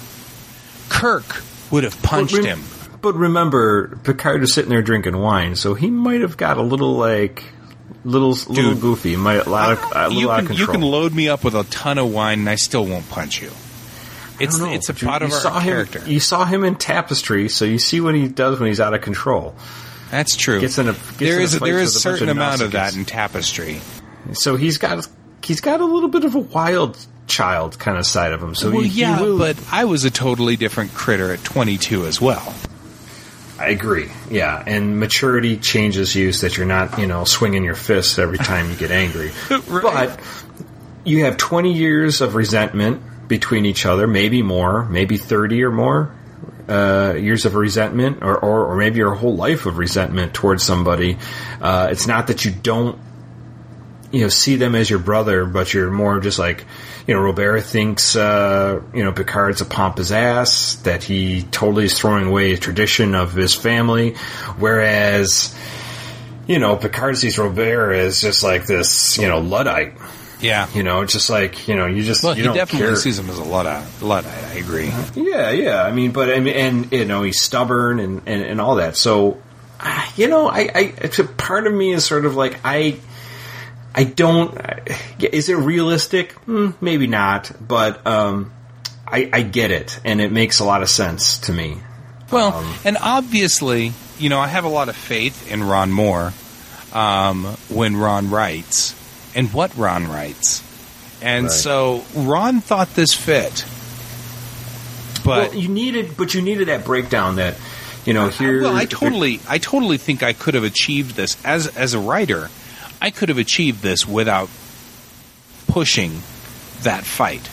S3: Kirk would have punched
S2: but
S3: him.
S2: But remember, Picard was sitting there drinking wine, so he might have got a little like, little
S3: Dude,
S2: little goofy, might a lot of, a little
S3: you
S2: out
S3: can,
S2: of control.
S3: You can load me up with a ton of wine, and I still won't punch you. It's
S2: know,
S3: it's a
S2: you,
S3: part
S2: you
S3: of our
S2: saw
S3: character.
S2: Him, you saw him in Tapestry, so you see what he does when he's out of control.
S3: That's true.
S2: Gets in a, gets
S3: there
S2: in
S3: is
S2: a,
S3: a, there is a
S2: bunch
S3: certain
S2: of
S3: amount of
S2: Nausicaans.
S3: that in Tapestry.
S2: So he's got he's got a little bit of a wild child kind of side of him. So
S3: well,
S2: he,
S3: yeah,
S2: he will,
S3: but I was a totally different critter at twenty-two as well.
S2: I agree. Yeah, and maturity changes you so that you're not, you know, swinging your fists every time you get angry.
S3: Right.
S2: But you have twenty years of resentment between each other, maybe more, maybe thirty or more. uh, years of resentment, or, or, or maybe your whole life of resentment towards somebody. Uh, it's not that you don't, you know, see them as your brother, but you're more just like, you know, Robert thinks, uh, you know, Picard's a pompous ass, that he totally is throwing away a tradition of his family, whereas, you know, Picard sees Robert as just like this, you know, Luddite.
S3: Yeah.
S2: You know, just like, you know, you just,
S3: well,
S2: you
S3: he
S2: don't
S3: definitely
S2: care.
S3: sees him as a Luddite. Luddite, I agree.
S2: Yeah, yeah. I mean, but, I mean, and, you know, he's stubborn and, and, and all that. So, uh, you know, I, I, it's a part of me is sort of like, I, I don't, is it realistic? Hmm, maybe not, but, um, I, I get it, and it makes a lot of sense to me.
S3: Well,
S2: um,
S3: and obviously, you know, I have a lot of faith in Ron Moore, um, when Ron writes, and what Ron writes. And
S2: right.
S3: so Ron thought this fit. But
S2: well, you needed, but you needed that breakdown that, you know, here.
S3: Well, I totally, I totally think I could have achieved this as as a writer. I could have achieved this without pushing that fight.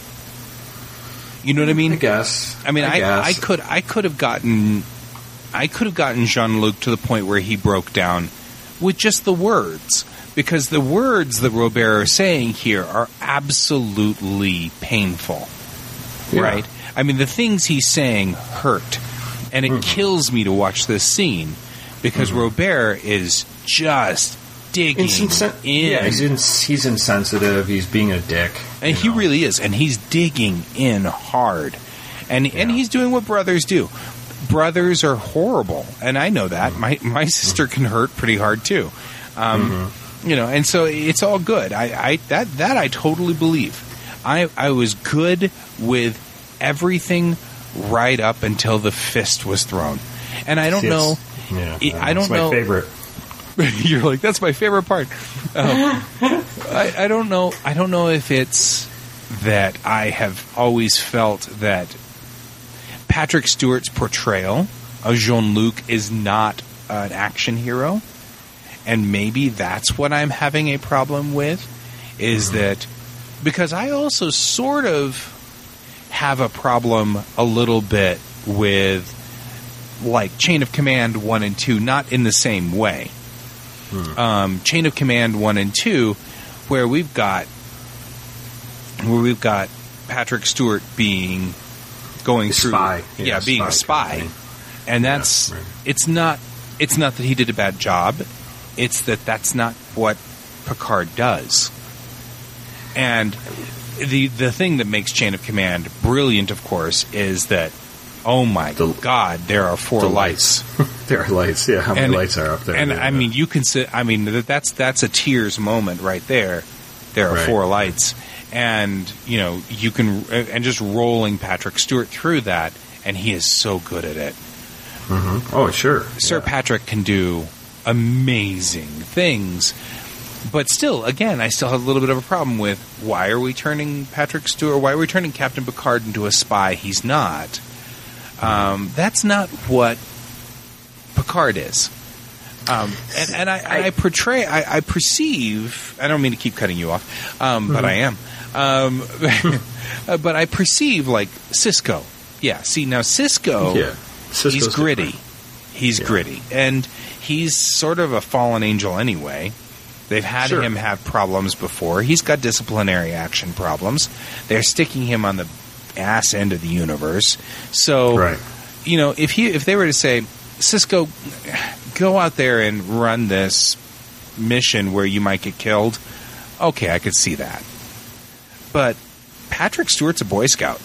S3: You know what I mean?
S2: I guess.
S3: I mean, I,
S2: I, guess.
S3: I could, I could have gotten, I could have gotten Jean-Luc to the point where he broke down with just the words. Because the words that Robert are saying here are absolutely painful,
S2: Yeah.
S3: right? I mean, the things he's saying hurt, and it mm-hmm. kills me to watch this scene because mm-hmm. Robert is just digging
S2: Insen-
S3: in.
S2: Yeah, he's, in, he's insensitive. He's being a dick,
S3: and he
S2: know.
S3: really is, and he's digging in hard, and
S2: yeah.
S3: and he's doing what brothers do. Brothers are horrible, and I know that.
S2: Mm-hmm.
S3: My my sister can hurt pretty hard too. Um, mm-hmm. You know, and so it's all good. I, I that that I totally believe. I I was good with everything right up until the fist was thrown, and I don't
S2: yes.
S3: know.
S2: Yeah,
S3: it, I don't
S2: my
S3: know.
S2: Favorite.
S3: You're like, that's my favorite part. Um, I, I don't know. I don't know if it's that I have always felt that Patrick Stewart's portrayal of Jean-Luc is not an action hero. And maybe that's what I'm having a problem with, is mm-hmm. that because I also sort of have a problem a little bit with like Chain of Command one and two, not in the same way. Hmm. Um, Chain of Command one and two, where we've got where we've got Patrick Stewart being going
S2: a
S3: through,
S2: spy.
S3: yeah,
S2: yeah
S3: being
S2: spy
S3: a spy, and that's
S2: yeah, right.
S3: it's not it's not that he did a bad job. It's that that's not what Picard does. And the the thing that makes Chain of Command brilliant, of course, is that, oh my the, God, there are four
S2: the
S3: lights.
S2: lights. There are lights, yeah. How many
S3: and,
S2: lights are up there?
S3: And
S2: yeah,
S3: I
S2: yeah.
S3: mean, you can sit, I mean, that's, that's a tears moment right there. There are
S2: right.
S3: four lights. And, you know, you can, and just rolling Patrick Stewart through that, and he is so good at it.
S2: Mm-hmm. Oh, sure.
S3: Sir
S2: yeah.
S3: Patrick can do amazing things, but still, again, I still have a little bit of a problem with why are we turning Patrick Stewart, why are we turning Captain Picard into a spy? He's not. Um, that's not what Picard is. Um, and, and I, I, I portray, I, I perceive, I don't mean to keep cutting you off, um, mm-hmm. but I am. Um, but I perceive like Sisko. Yeah, see, now Sisko,
S2: yeah. Sisko's
S3: he's gritty.
S2: Different.
S3: He's
S2: yeah.
S3: gritty. And he's sort of a fallen angel anyway. They've had
S2: sure.
S3: him have problems before. He's got disciplinary action problems. They're sticking him on the ass end of the universe. So,
S2: right.
S3: you know, if he if they were to say, Sisko, go out there and run this mission where you might get killed, okay, I could see that. But Patrick Stewart's a Boy Scout.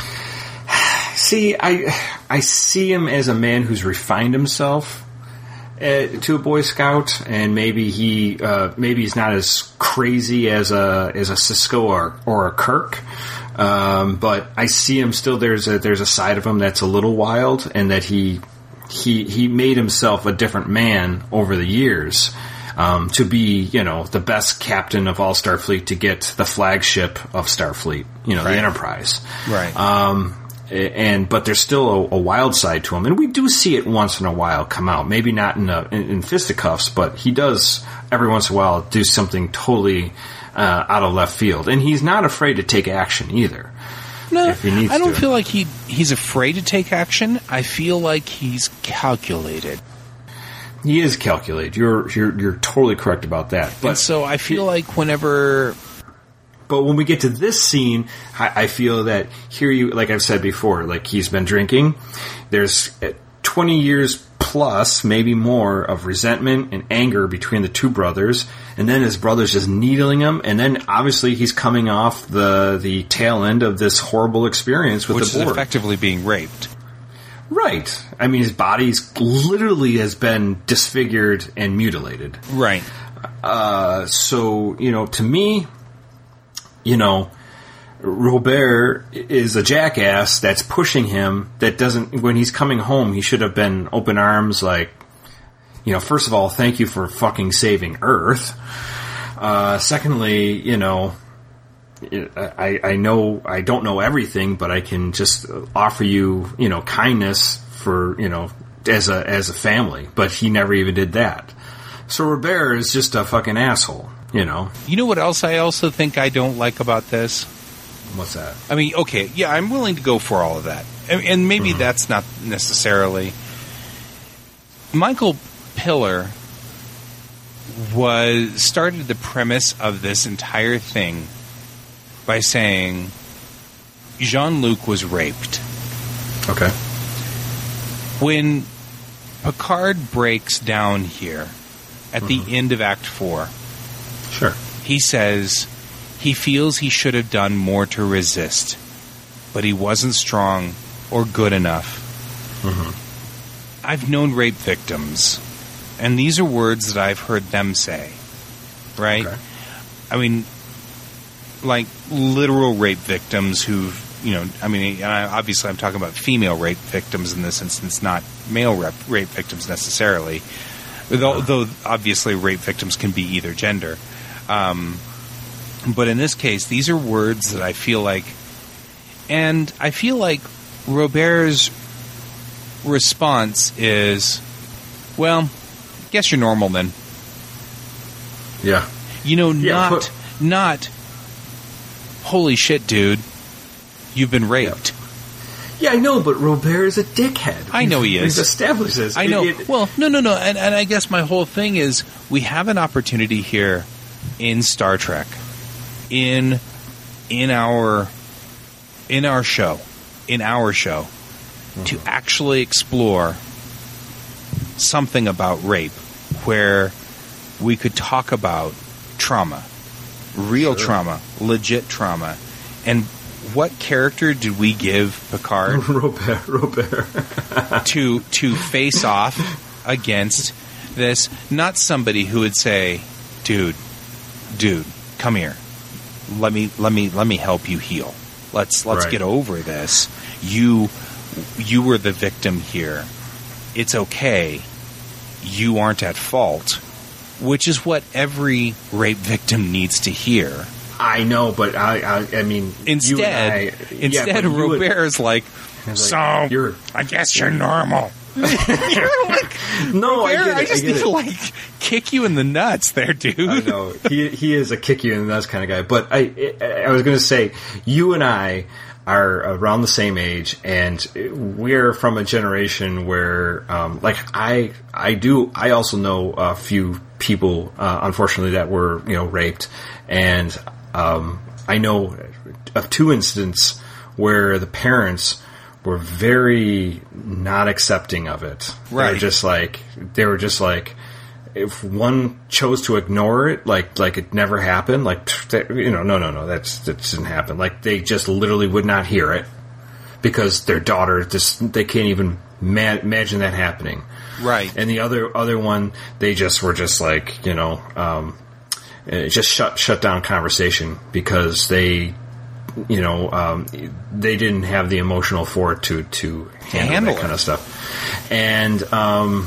S2: See, I I see him as a man who's refined himself uh, to a Boy Scout, and maybe he uh, maybe he's not as crazy as a as a Sisko or or a Kirk, um, but I see him still. There's a there's a side of him that's a little wild, and that he he he made himself a different man over the years. Um, to be, you know, the best captain of all Starfleet, to get the flagship of Starfleet, you know,
S3: right.
S2: the Enterprise.
S3: Right.
S2: Um, and but there's still a, a wild side to him, and we do see it once in a while come out. Maybe not in, a, in, in fisticuffs, but he does every once in a while do something totally uh, out of left field, and he's not afraid to take action either.
S3: No,
S2: if he needs
S3: I don't
S2: to.
S3: feel like he he's afraid to take action. I feel like he's calculated.
S2: He is calculated. You're you're you're totally correct about that. But
S3: and so I feel like whenever.
S2: But when we get to this scene, I, I feel that here you, like I've said before, like he's been drinking. There's twenty years plus, maybe more, of resentment and anger between the two brothers, and then his brother's just needling him, and then obviously he's coming off the the tail end of this horrible experience with
S3: which
S2: the board.
S3: is effectively being raped.
S2: Right. I mean, his body's literally has been disfigured and mutilated.
S3: Right.
S2: Uh, so, you know, to me, you know, Robert is a jackass that's pushing him, that doesn't, when he's coming home, he should have been open arms, like, you know, first of all, thank you for fucking saving Earth. Uh, secondly, you know, I, I know, I don't know everything, but I can just offer you, you know, kindness for, you know, as a, as a family. But he never even did that. So Robert is just a fucking asshole, you know.
S3: You know what else I also think I don't like about this?
S2: What's that?
S3: I mean, okay, yeah, I'm willing to go for all of that. And, and maybe mm-hmm. that's not necessarily... Michael Piller was started the premise of this entire thing by saying Jean-Luc was raped.
S2: Okay.
S3: When Picard breaks down here at mm-hmm. the end of Act Four,
S2: sure,
S3: he says he feels he should have done more to resist, but he wasn't strong or good enough.
S2: Mm-hmm.
S3: I've known rape victims, and these are words that I've heard them say, right?
S2: Okay.
S3: I mean, like literal rape victims who've, you know, I mean, obviously I'm talking about female rape victims in this instance, not male rape, rape victims necessarily, though, though obviously rape victims can be either gender. Um, but in this case, these are words that I feel like, and I feel like Robert's response is, well, guess you're normal then.
S2: Yeah.
S3: You know,
S2: yeah,
S3: not,
S2: but-
S3: not, holy shit, dude, you've been raped.
S2: Yeah, I know, but Robert is a dickhead.
S3: I know he is.
S2: He's established this.
S3: I know.
S2: It, it,
S3: well, no, no, no. And, and I guess my whole thing is we have an opportunity here in Star Trek, in in our in our show, in our show, mm-hmm. to actually explore something about rape, where we could talk about trauma, real
S2: sure.
S3: trauma, legit trauma, and what character did we give Picard
S2: Robert, Robert.
S3: to to face off against this? Not somebody who would say, "Dude, dude, come here. Let me let me let me help you heal. Let's let's
S2: right.
S3: get over this. You you were the victim here. It's okay. You aren't at fault." Which is what every rape victim needs to hear.
S2: I know, but I, I, I mean,
S3: instead,
S2: you and I,
S3: instead,
S2: yeah,
S3: Robert's would, like,
S2: like,
S3: so
S2: you're,
S3: I guess you're normal. You're like,
S2: no,
S3: Robert,
S2: I get it.
S3: I just
S2: I get
S3: need
S2: it.
S3: to like kick you in the nuts, there, dude.
S2: I know he he is a kick you in the nuts kind of guy. But I, I was going to say, you and I are around the same age, and we're from a generation where, um, like, I, I do, I also know a few people, uh, unfortunately, that were, you know, raped, and um, I know of two instances where the parents were very not accepting of it.
S3: Right.
S2: They were just like, they were just like, if one chose to ignore it, like like it never happened, like, you know, no, no, no, that's, that didn't happen. Like, they just literally would not hear it because their daughter just, they can't even ma- imagine that happening.
S3: Right.
S2: And the other other one, they just were just like, you know, um, just shut shut down conversation because they, you know, um, they didn't have the emotional force to to handle,
S3: handle
S2: that kind of stuff. And um,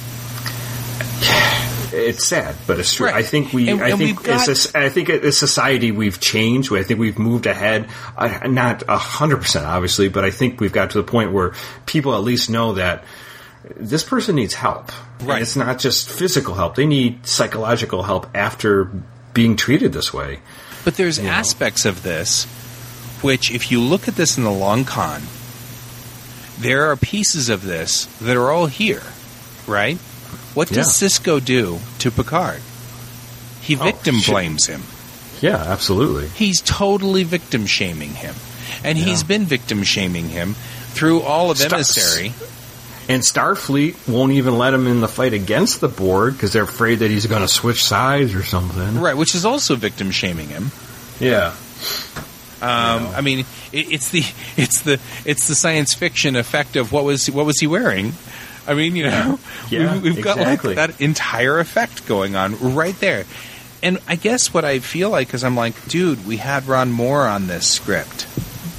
S2: it's sad, but it's true.
S3: Right.
S2: I think we,
S3: and,
S2: I
S3: and
S2: think,
S3: got,
S2: as a, I think as society we've changed. I think we've moved ahead. Uh, not a hundred percent, obviously, but I think we've got to the point where people at least know that this person needs help.
S3: Right.
S2: And it's not just physical help. They need psychological help after being treated this way.
S3: But there's
S2: you know?
S3: aspects of this which, if you look at this in the long con, there are pieces of this that are all here, right? What does
S2: Yeah.
S3: Sisko do to Picard? He victim
S2: Oh, shit.
S3: blames him.
S2: Yeah, absolutely.
S3: He's totally victim shaming him. And he's
S2: Yeah.
S3: been victim shaming him through all of
S2: Stars.
S3: Emissary.
S2: And Starfleet won't even let him in the fight against the Borg because they're afraid that he's going to switch sides or something.
S3: Right, which is also victim shaming him.
S2: Yeah.
S3: Um,
S2: You know.
S3: I mean, it, it's the it's the it's the science fiction effect of what was what was he wearing? I mean, you know,
S2: Yeah,
S3: we've, we've got
S2: exactly.
S3: like that entire effect going on right there. And I guess what I feel like is I'm like, dude, we had Ron Moore on this script.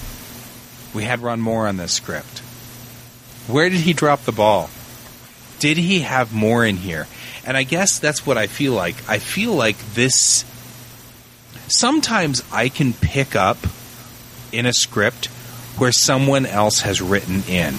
S3: We had Ron Moore on this script. Where did he drop the ball? Did he have more in here? And I guess that's what I feel like. I feel like this. Sometimes I can pick up in a script where someone else has written in.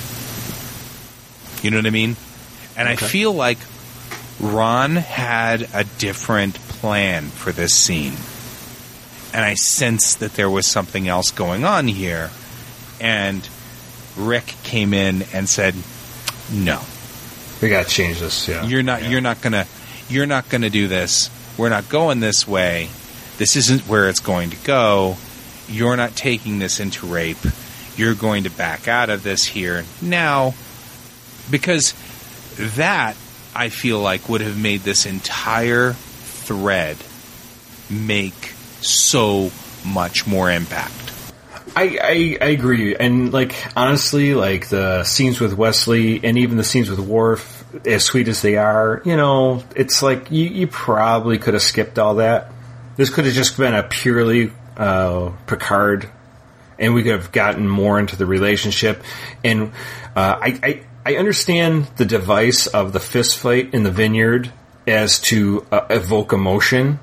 S3: You know what I mean? And
S2: Okay.
S3: I feel like Ron had a different plan for this scene. And I sensed that there was something else going on here. And Rick came in and said, "No,
S2: We got to change this. Yeah.
S3: you're not.
S2: Yeah.
S3: You're not gonna. You're not gonna do this. We're not going this way. This isn't where it's going to go. You're not taking this into rape. You're going to back out of this here now." Because that, I feel like, would have made this entire thread make so much more impact.
S2: I, I, I agree. And, like, honestly, like, the scenes with Wesley and even the scenes with Worf, as sweet as they are, you know, it's like you, you probably could have skipped all that. This could have just been a purely uh, Picard, and we could have gotten more into the relationship. And uh, I, I, I understand the device of the fist fight in the vineyard as to uh, evoke emotion.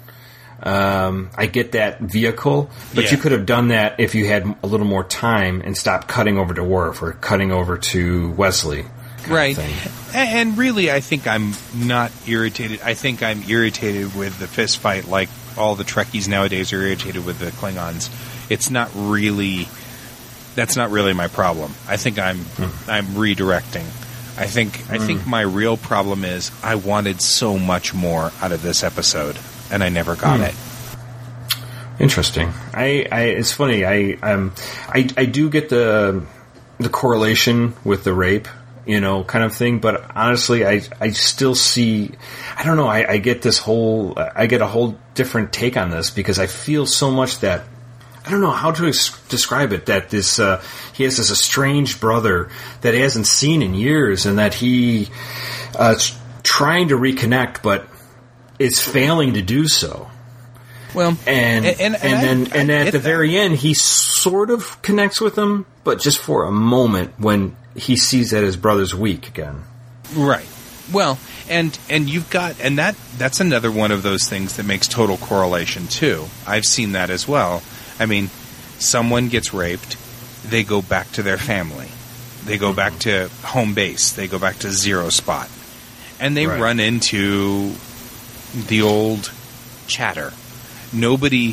S2: Um, I get that vehicle, but
S3: Yeah.
S2: you could have done that if you had a little more time and stopped cutting over to Worf or cutting over to Wesley. kind of
S3: Right.
S2: thing.
S3: A- And really, I think I'm not irritated. I think I'm irritated with the fist fight like all the Trekkies nowadays are irritated with the Klingons. It's not really... That's not really my problem. I think I'm I'm redirecting. I think I think my real problem is I wanted so much more out of this episode, and I never got it.
S2: Interesting. I, I it's funny. I um I, I do get the the correlation with the rape, you know, kind of thing. But honestly, I I still see. I don't know. I, I get this whole. I get a whole different take on this because I feel so much that. I don't know how to ex- describe it. That this uh, he has this estranged brother that he hasn't seen in years, and that he uh, is trying to reconnect, but is failing to do so.
S3: Well,
S2: And and,
S3: and, and I-
S2: then and
S3: I
S2: at
S3: get
S2: the
S3: that.
S2: very end, he sort of connects with him, but just for a moment when he sees that his brother's weak again.
S3: Right. Well, and and you've got and that that's another one of those things that makes total correlation too. I've seen that as well. I mean, someone gets raped, they go back to their family. They go back to home base. They go back to Zero Spot. And they
S2: Right.
S3: run into the old chatter. Nobody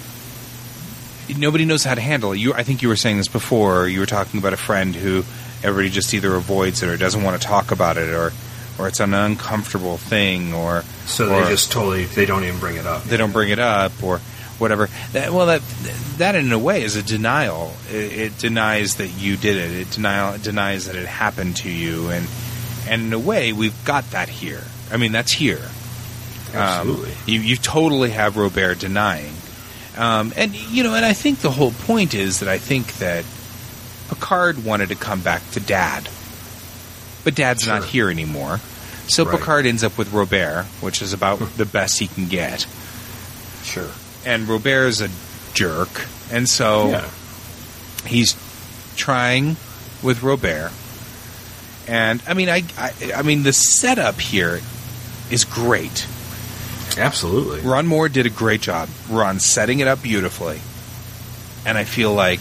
S3: nobody knows how to handle it. You I think you were saying this before. You were talking about a friend who everybody just either avoids it or doesn't want to talk about it, or or it's an uncomfortable thing, or
S2: So
S3: or
S2: they just totally they don't even bring it up.
S3: they don't bring it up, or whatever. That, well, that that in a way is a denial. It, it denies that you did it. It denial it denies that it happened to you, and and in a way we've got that here. I mean, that's here.
S2: Absolutely.
S3: Um, you you totally have Robert denying, um, and you know, and I think the whole point is that I think that Picard wanted to come back to Dad, but Dad's not
S2: Sure.
S3: here anymore. So
S2: Right.
S3: Picard ends up with Robert, which is about the best he can get.
S2: Sure.
S3: And Robert's a jerk, and so
S2: Yeah.
S3: he's trying with Robert. And I mean, I, I, I mean, the setup here is great.
S2: Absolutely.
S3: Ron Moore did a great job. Ron setting it up beautifully, and I feel like,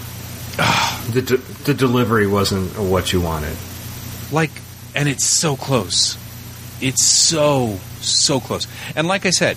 S2: The de- the delivery wasn't what you wanted.
S3: like, and it's so close. It's so so close. And like I said,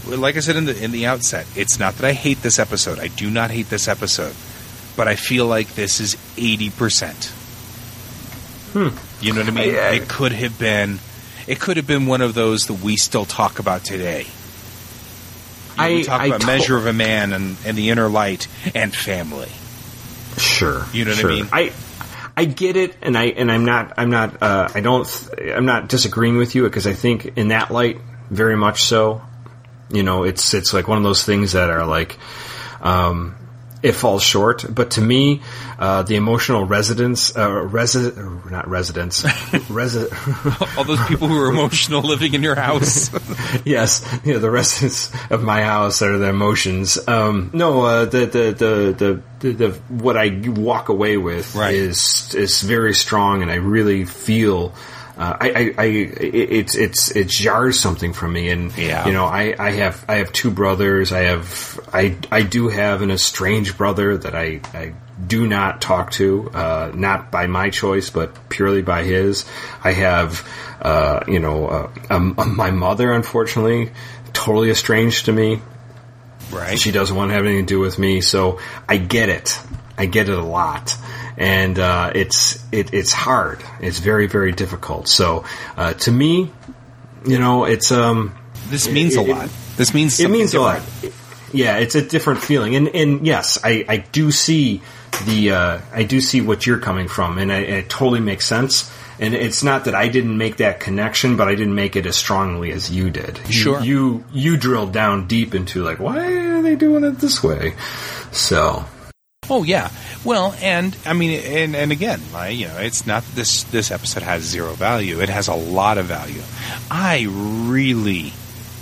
S3: like I said in the in the outset, it's not that I hate this episode. I do not hate this episode, but I feel like this is eighty percent.
S2: Hmm.
S3: You know what I mean?
S2: I, I,
S3: it could have been, it could have been one of those that we still talk about today. You know,
S2: I
S3: we talk
S2: I
S3: about
S2: to-
S3: Measure of a Man and, and The Inner Light and family.
S2: Sure.
S3: You know what
S2: sure.
S3: I mean?
S2: I I get it, and I and I'm not I'm not uh, I don't I'm not disagreeing with you, because I think in that light, very much so. You know, it's it's like one of those things that are like, um, it falls short. But to me, uh, the emotional residence, uh, resi- or not residence, resi-
S3: All those people who are emotional living in your house.
S2: yes, you know, the residents of my house are the emotions. Um, no, uh, the, the, the, the, the, the, what I walk away with
S3: Right.
S2: is, is very strong, and I really feel, uh, I, I, I, it's, it's, it jars something from me. And,
S3: Yeah.
S2: you know, I, I have, I have two brothers. I have, I, I do have an estranged brother that I, I do not talk to, uh, not by my choice, but purely by his. I have, uh, you know, uh, um, my mother, unfortunately, totally estranged to me.
S3: Right.
S2: She doesn't want to have anything to do with me, so I get it. I get it a lot. And uh, it's it, it's hard. It's very, very difficult. So uh, to me, you know, it's... um.
S3: This means
S2: it,
S3: a lot. This means
S2: It
S3: something
S2: means
S3: different.
S2: a lot. Yeah, it's a different feeling. And, and yes, I, I do see the uh, I do see what you're coming from, and I, it totally makes sense. And it's not that I didn't make that connection, but I didn't make it as strongly as you did. You,
S3: Sure.
S2: You you drilled down deep into, like, why are they doing it this way? So...
S3: Oh yeah, well, and I mean, and and again, I, you know, it's not that this this episode has zero value. It has a lot of value. I really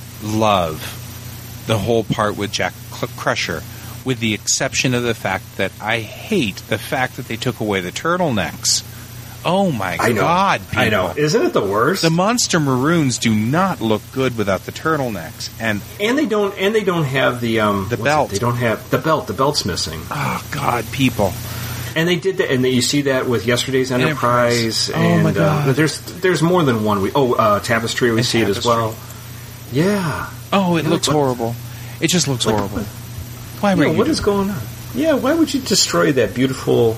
S3: love the whole part with Jack Crusher, with the exception of the fact that I hate the fact that they took away the turtlenecks. Oh my
S2: I know.
S3: God, people.
S2: I know. Isn't it the worst?
S3: The Monster Maroons do not look good without the turtlenecks, and
S2: and they don't and they don't have the um
S3: The
S2: what's
S3: belt.
S2: it? They don't have the belt. The belt's missing.
S3: oh God, people.
S2: And they did that, and you see that with yesterday's Enterprise.
S3: Enterprise. Oh,
S2: and
S3: my God.
S2: Uh, there's there's more than one. We oh uh, Tapestry. We
S3: And
S2: see it as
S3: Tapestry.
S2: well. Yeah.
S3: Oh, it
S2: Yeah,
S3: looks
S2: what-
S3: horrible. It just looks
S2: What-
S3: horrible.
S2: what-
S3: Why would
S2: Yeah,
S3: you
S2: what
S3: do
S2: is
S3: it?
S2: going on? Yeah. Why would you destroy that beautiful?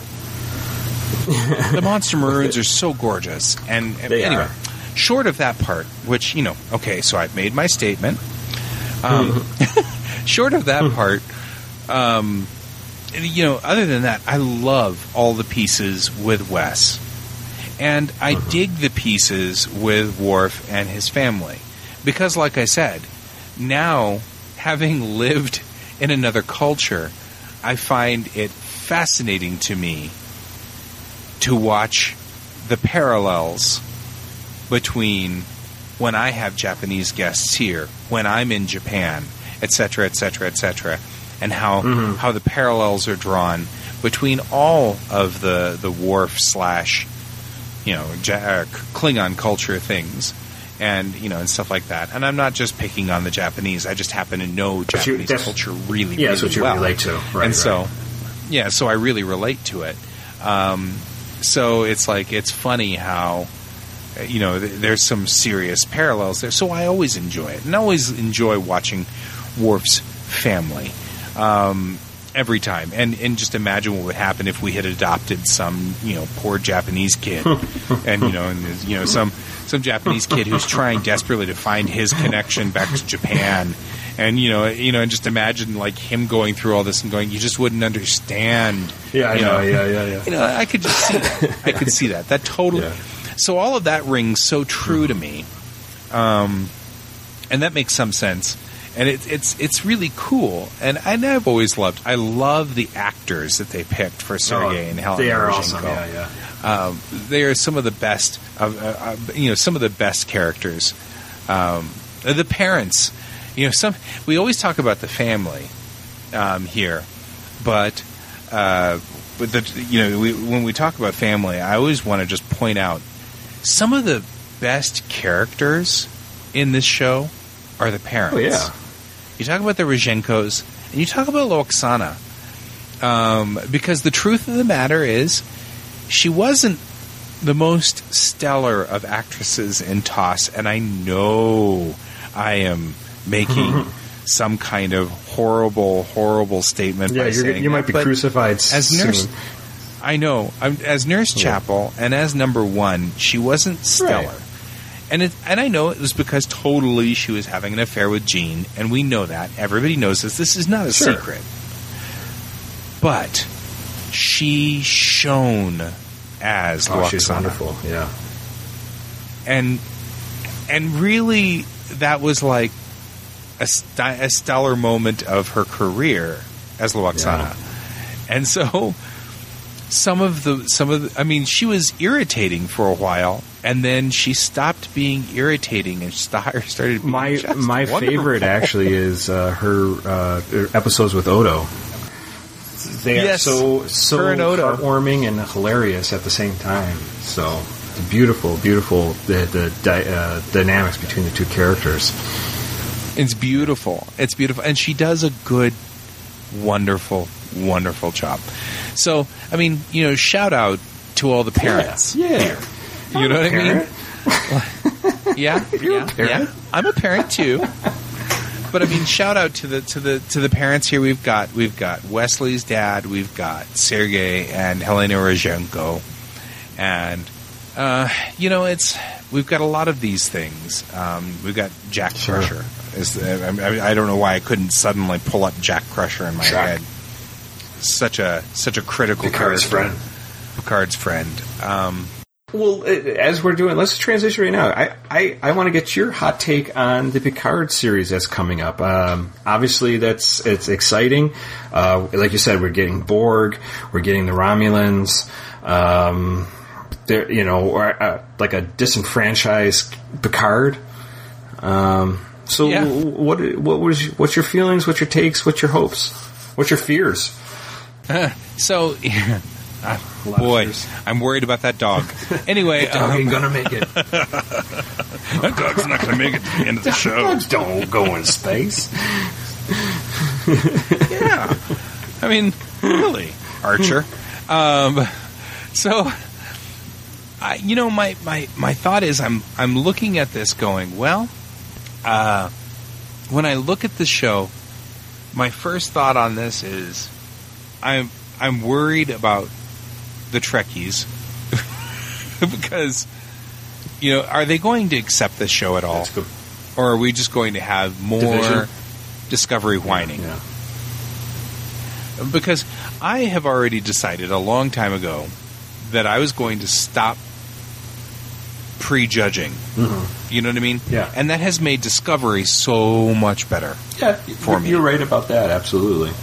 S3: The Monster Maroons are so gorgeous. And, and
S2: They
S3: anyway,
S2: are.
S3: short of that part, which, you know, okay, so I've made my statement. Um, short of that part, um, you know, other than that, I love all the pieces with Wes. And I dig the pieces with Worf and his family. Because, like I said, now, having lived in another culture, I find it fascinating to me to watch the parallels between when I have Japanese guests here, when I'm in Japan, et cetera, et cetera, et cetera, and how
S2: Mhm.
S3: how the parallels are drawn between all of the the Worf slash, you know, ja- uh, Klingon culture things, and you know, and stuff like that. And I'm not just picking on the Japanese. I just happen to know
S2: But you-
S3: Japanese
S2: that's-
S3: culture really,
S2: Yeah,
S3: really
S2: that's what you
S3: well.
S2: relate to, right?
S3: and so,
S2: right.
S3: yeah, so I really relate to it. Um, so it's like it's funny how, uh, you know, th- there's some serious parallels there. So I always enjoy it, and I always enjoy watching Worf's family um, every time. And and just imagine what would happen if we had adopted some, you know, poor Japanese kid, and you know, and there's, you know, some some Japanese kid who's trying desperately to find his connection back to Japan. And you know, you know, and just imagine like him going through all this and going, you just wouldn't understand.
S2: Yeah, I
S3: you
S2: know. Yeah, yeah, yeah.
S3: You know, I could just see that. I could see that. That totally.
S2: Yeah.
S3: So all of that rings so true to me, um, and that makes some sense. And it, it's it's really cool. And, and I've always loved. I love the actors that they picked for Sergei
S2: Oh,
S3: and Helena
S2: they are
S3: Rozhenko.
S2: awesome. Yeah, yeah.
S3: Um, they are some of the best. Of, uh, uh, you know, some of the best characters. Um, the parents. You know, some we always talk about the family um, here, but uh, with the you know we, when we talk about family, I always want to just point out some of the best characters in this show are the parents.
S2: Oh yeah.
S3: You talk about the Rozhenkos, and you talk about Loxana, um, because the truth of the matter is, she wasn't the most stellar of actresses in T O S, and I know I am making some kind of horrible, horrible statement.
S2: Yeah,
S3: by
S2: you're,
S3: saying
S2: you might
S3: that,
S2: be crucified
S3: as
S2: soon.
S3: Nurse. I know. I'm, as Nurse Chapel and as number one, she wasn't stellar.
S2: Right.
S3: And it, and I know it was because totally she was having an affair with Gene, and we know that. Everybody knows this. This is not a
S2: Sure.
S3: secret. But she shone as
S2: Oh, she's
S3: Lwaxana.
S2: wonderful. Yeah.
S3: And and really, that was like a, st- a stellar moment of her career as Lwaxana.
S2: Yeah.
S3: And so some of the some of the, I mean, she was irritating for a while, and then she stopped being irritating and st- started being
S2: My
S3: just
S2: my
S3: wonderful.
S2: favorite actually is uh, her uh, episodes with Odo. They
S3: Yes,
S2: are so so
S3: her and Odo.
S2: heartwarming and hilarious at the same time. So beautiful, beautiful the the di- uh, dynamics between the two characters.
S3: It's beautiful. It's beautiful, and she does a good, wonderful, wonderful job. So, I mean, you know, shout out to all the parents.
S2: Yeah,
S3: here. You know what
S2: parent.
S3: I mean? Yeah,
S2: You're a
S3: yeah,
S2: parent.
S3: yeah. I'm a parent too. But I mean, shout out to the to the to the parents here. We've got we've got Wesley's dad. We've got Sergei and Helena Rozhenko, and uh, you know, it's we've got a lot of these things. Um, we've got Jack
S2: Sure.
S3: Crusher. Is the, I, mean, I don't know why I couldn't suddenly pull up Jack Crusher in my
S2: Jack.
S3: head. Such a such a critical
S2: Picard's
S3: character.
S2: friend.
S3: Picard's friend. Um,
S2: Well, uh, as we're doing, let's transition right now. I, I, I want to get your hot take on the Picard series that's coming up. Um, obviously, that's it's exciting. Uh, like you said, we're getting Borg, we're getting the Romulans. Um, there, you know, or, uh, like a disenfranchised Picard. Um, so,
S3: Yeah.
S2: what what was what's your feelings? What's your takes? What's your hopes? What's your fears?
S3: so,
S2: lot of
S3: boy,
S2: fears.
S3: I'm worried about that dog. Anyway,
S2: Dog
S3: um,
S2: ain't gonna make it.
S3: that dog's not going to make it to the end of the show.
S2: Dogs don't go in space.
S3: Yeah. I mean, really, Archer. Um, so, I, you know, my, my, my thought is I'm I'm looking at this going, well, uh, when I look at the show, my first thought on this is I'm I'm worried about the Trekkies because, you know, are they going to accept this show at all?
S2: That's good.
S3: Or are we just going to have more
S2: Division?
S3: Discovery whining?
S2: Yeah.
S3: Because I have already decided a long time ago that I was going to stop prejudging.
S2: Mm-hmm.
S3: You know what I mean?
S2: Yeah.
S3: And that has made Discovery so much better.
S2: Yeah,
S3: For me.
S2: you're right about that. Absolutely.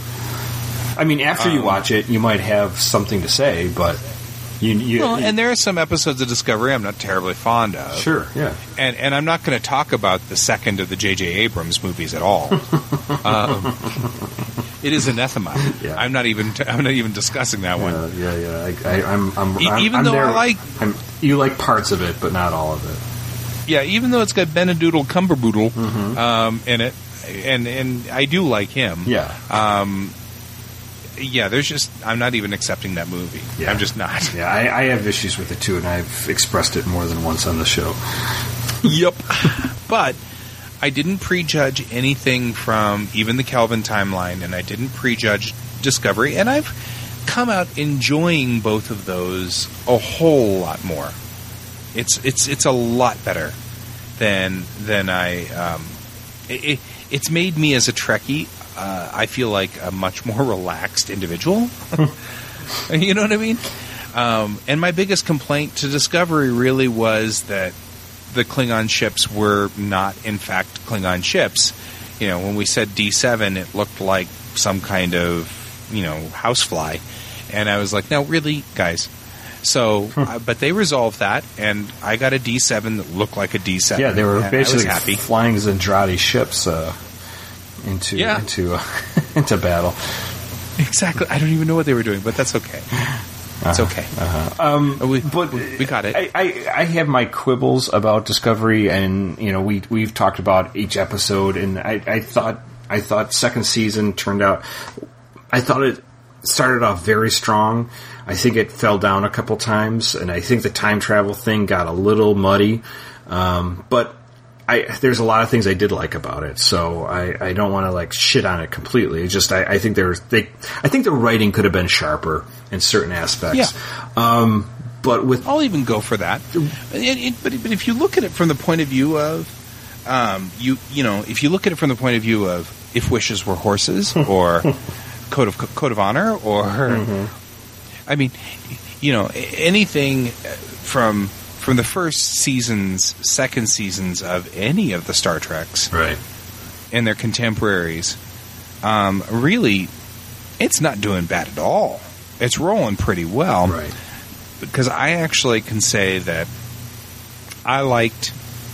S2: I mean, after you
S3: Um,
S2: watch it, you might have something to say, but you, you
S3: Well, and there are some episodes of Discovery I'm not terribly fond of.
S2: sure, yeah,
S3: And and I'm not going to talk about the second of the J J Abrams movies at all. um, it is anathema.
S2: Yeah.
S3: I'm not even I'm not even discussing that one.
S2: yeah, yeah, yeah. I, I, I'm, I'm,
S3: E-
S2: I'm,
S3: even
S2: I'm
S3: though
S2: there.
S3: I like-
S2: I'm, you like parts of it, but not all of it.
S3: Yeah, even though it's got Benedoodle Cumberboodle
S2: Mhm.
S3: um, in it, and and I do like him.
S2: Yeah,
S3: Um, yeah, there's just I'm not even accepting that movie.
S2: Yeah.
S3: I'm just not.
S2: yeah. I, I have issues with it too, and I've expressed it more than once on the show.
S3: Yep. But I didn't prejudge anything from even the Kelvin timeline, and I didn't prejudge Discovery, and I've come out enjoying both of those a whole lot more. It's it's it's a lot better than than I. Um, it, it, it's made me as a Trekkie. Uh, I feel like a much more relaxed individual. You know what I mean? Um, and my biggest complaint to Discovery really was that the Klingon ships were not, in fact, Klingon ships. You know, when we said D seven, it looked like some kind of, you know, housefly. And I was like, no, really, guys. So, uh, but they resolved that, and I got a D seven that looked like a D seven.
S2: Yeah, they were
S3: and I
S2: basically
S3: was happy.
S2: flying Zentradi ships uh, into
S3: Yeah.
S2: into uh, into battle.
S3: Exactly. I don't even know what they were doing, but that's okay. It's okay.
S2: Um,
S3: we,
S2: but
S3: we got it.
S2: I, I, I have my quibbles about Discovery, and you know we we've talked about each episode, and I, I thought I thought second season turned out. I thought it started off very strong. I think it fell down a couple times, and I think the time travel thing got a little muddy. Um, but I there's a lot of things I did like about it, so I, I don't want to like shit on it completely. It's just I, I think there's they I think the writing could have been sharper in certain aspects.
S3: Yeah.
S2: Um, but with
S3: I'll even go for that. It, it, but but if you look at it from the point of view of um, you you know if you look at it from the point of view of if wishes were horses or code of code of honor or mm-hmm. I mean you know anything from from the first seasons, second seasons of any of the Star Treks,
S2: right,
S3: and their contemporaries, um, really, it's not doing bad at all. It's rolling pretty well,
S2: right?
S3: Because I actually can say that I liked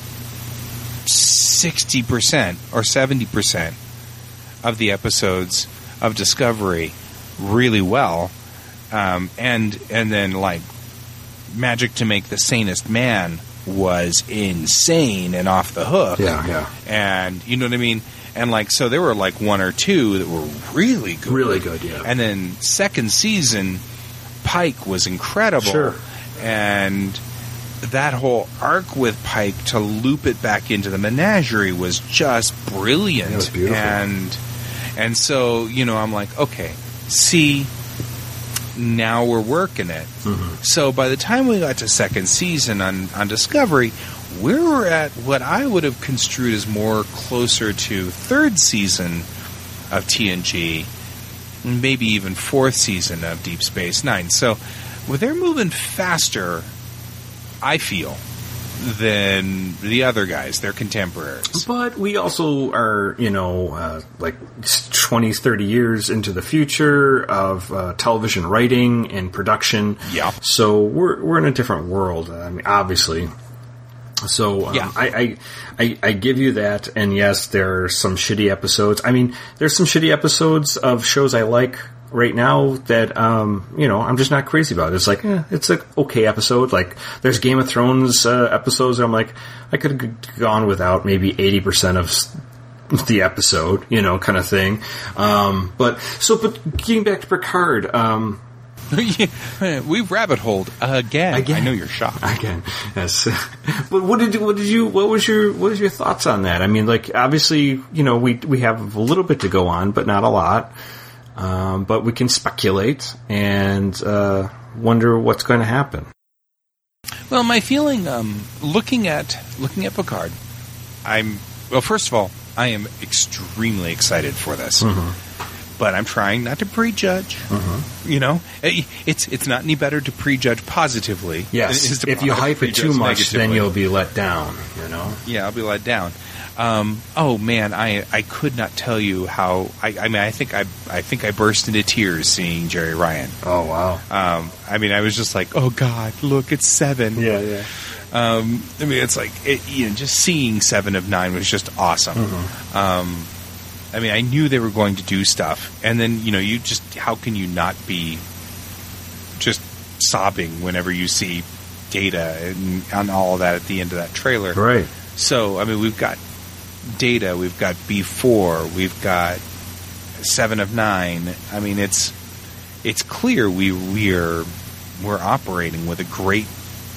S3: sixty percent or seventy percent of the episodes of Discovery really well, um, and and then like. Magic to Make the Sanest Man was insane and off the hook.
S2: Yeah, yeah.
S3: And you know what I mean? And like, so there were like one or two that were really good.
S2: Really good, yeah.
S3: And then second season, Pike was incredible.
S2: Sure.
S3: And that whole arc with Pike to loop it back into the menagerie was just brilliant.
S2: It was beautiful.
S3: And, and so, you know, I'm like, okay, see... Now we're working it.
S2: Mm-hmm.
S3: So by the time we got to second season on, on Discovery, we were at what I would have construed as more closer to third season of T N G, maybe even fourth season of Deep Space Nine. So well, they're moving faster, I feel, than the other guys, their contemporaries.
S2: But we also are, you know, uh, like twenty, thirty years into the future of uh, television writing and production.
S3: Yeah.
S2: So we're we're in a different world, I mean, obviously. So um,
S3: yeah.
S2: I, I, I, I give you that, and yes, there are some shitty episodes. I mean, there's some shitty episodes of shows I like right now that, um, you know, I'm just not crazy about. It's like, eh, it's an okay episode. Like, there's Game of Thrones uh, episodes that I'm like, I could have gone without maybe eighty percent of the episode, you know, kind of thing. Um, but, so, but getting back to Picard, um,
S3: we've rabbit holed again.
S2: again.
S3: I know you're shocked.
S2: Again, yes. But what did what did you what was your what was your thoughts on that? I mean, like, obviously, you know, we we have a little bit to go on, but not a lot. Um, but we can speculate and uh, wonder what's going to happen.
S3: Well, my feeling, um, looking at looking at Picard, I'm well. First of all, I am extremely excited for this, mm-hmm. but I'm trying not to prejudge. Mm-hmm. You know, it's it's not any better to prejudge positively.
S2: Yes, if you hype it too much, negatively. Then you'll be let down. You know.
S3: Yeah, I'll be let down. Um, oh man, I I could not tell you how. I, I mean, I think I I think I burst into tears seeing Jerry Ryan.
S2: Oh wow.
S3: Um, I mean, I was just like, oh God, look, it's Seven.
S2: Yeah, yeah.
S3: Um, I mean, it's like it, you know, just seeing Seven of Nine was just awesome. Mm-hmm. Um, I mean, I knew they were going to do stuff, and then you know, you just how can you not be just sobbing whenever you see Data and, and all of that at the end of that trailer?
S2: Right.
S3: So, I mean, we've got Data, we've got B four, we've got Seven of Nine. I mean, it's it's clear we we're we're operating with a great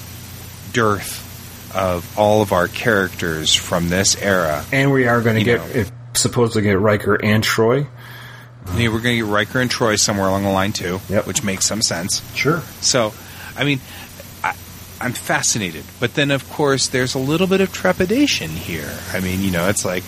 S3: dearth of all of our characters from this era,
S2: and we are going to get if, supposedly get Riker and Troy.
S3: Yeah, we're going to get Riker and Troy somewhere along the line too,
S2: yep.
S3: which makes some sense.
S2: Sure.
S3: So, I mean. I'm fascinated. But then, of course, there's a little bit of trepidation here. I mean, you know, it's like,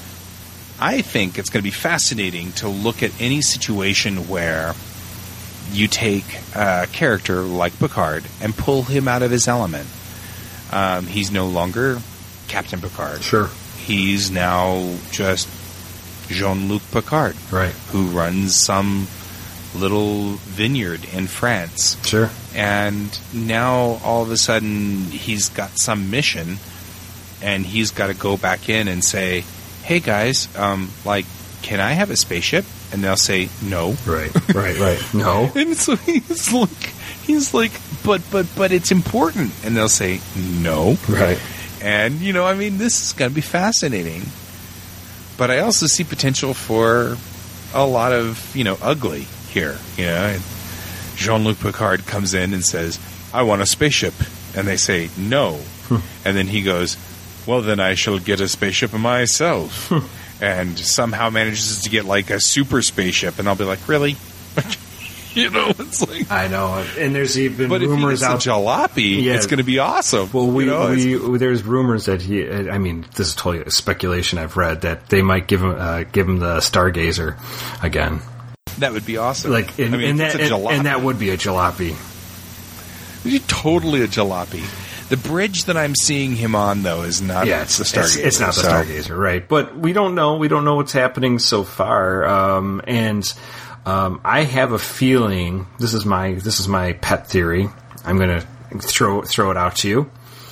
S3: I think it's going to be fascinating to look at any situation where you take a character like Picard and pull him out of his element. Um, he's no longer Captain Picard.
S2: Sure.
S3: He's now just Jean-Luc Picard.
S2: Right.
S3: Who runs some little vineyard in France.
S2: Sure.
S3: And now all of a sudden he's got some mission and he's got to go back in and say, hey guys, um, like, can I have a spaceship? And they'll say no.
S2: Right, right, right. No.
S3: And so he's like, he's like, but, but, but it's important. And they'll say no.
S2: Right.
S3: And, you know, I mean, this is going to be fascinating. But I also see potential for a lot of, you know, ugly here, you know. And Jean-Luc Picard comes in and says, I want a spaceship. And they say no. Hmm. And then he goes, well, then I shall get a spaceship myself. And somehow manages to get, like, a super spaceship. And I'll be like, really? You know, it's like...
S2: I know. And there's even
S3: but
S2: rumors
S3: out...
S2: out...
S3: But if he gets a jalopy, yeah. it's going to be awesome.
S2: Well, we,
S3: you know,
S2: we there's rumors that he... I mean, this is totally a speculation I've read, that they might give him, uh, give him the Stargazer again.
S3: That would be awesome.
S2: Like, in,
S3: I mean,
S2: and, that, and, and that would be a jalopy.
S3: Totally a jalopy. The bridge that I'm seeing him on, though, is not
S2: yeah, it's,
S3: the Stargazer.
S2: It's, it's not the
S3: so.
S2: Stargazer, right. But we don't know. We don't know what's happening so far. Um, and um, I have a feeling, this is my this is my pet theory. I'm going to throw throw it out to you.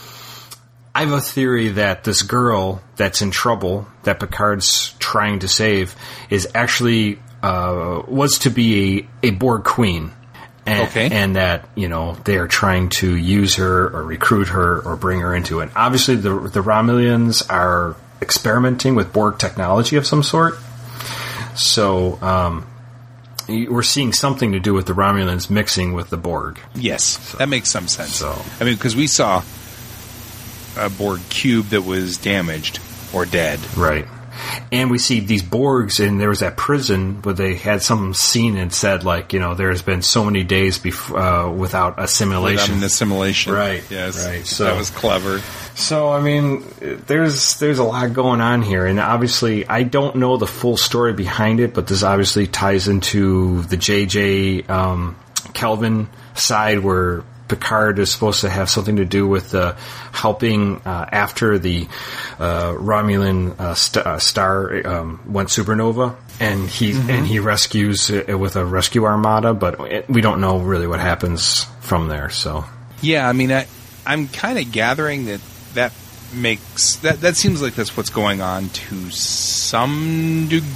S2: I have a theory that this girl that's in trouble, that Picard's trying to save, is actually uh, was to be a, a Borg queen. And,
S3: okay.
S2: and that, you know, they are trying to use her or recruit her or bring her into it. Obviously, the the Romulans are experimenting with Borg technology of some sort. So, um, we're seeing something to do with the Romulans mixing with the Borg.
S3: Yes, so, that makes some sense.
S2: So,
S3: I mean, because we saw a Borg cube that was damaged or dead.
S2: Right. And we see these Borgs, and there was that prison where they had some scene and said, like, you know, there's been so many days bef- uh, without assimilation.
S3: Without an assimilation.
S2: Right.
S3: Yes.
S2: Right. So
S3: that was clever.
S2: So, I mean, there's there's a lot going on here. And obviously, I don't know the full story behind it, but this obviously ties into the J J um, Kelvin side where Picard is supposed to have something to do with uh, helping uh, after the uh, Romulan uh, st- uh, star um, went supernova, and he mm-hmm. and he rescues it with a rescue armada, but it, we don't know really what happens from there. So
S3: yeah, I mean, I, I'm kind of gathering that that makes that that seems like that's what's going on to some degree.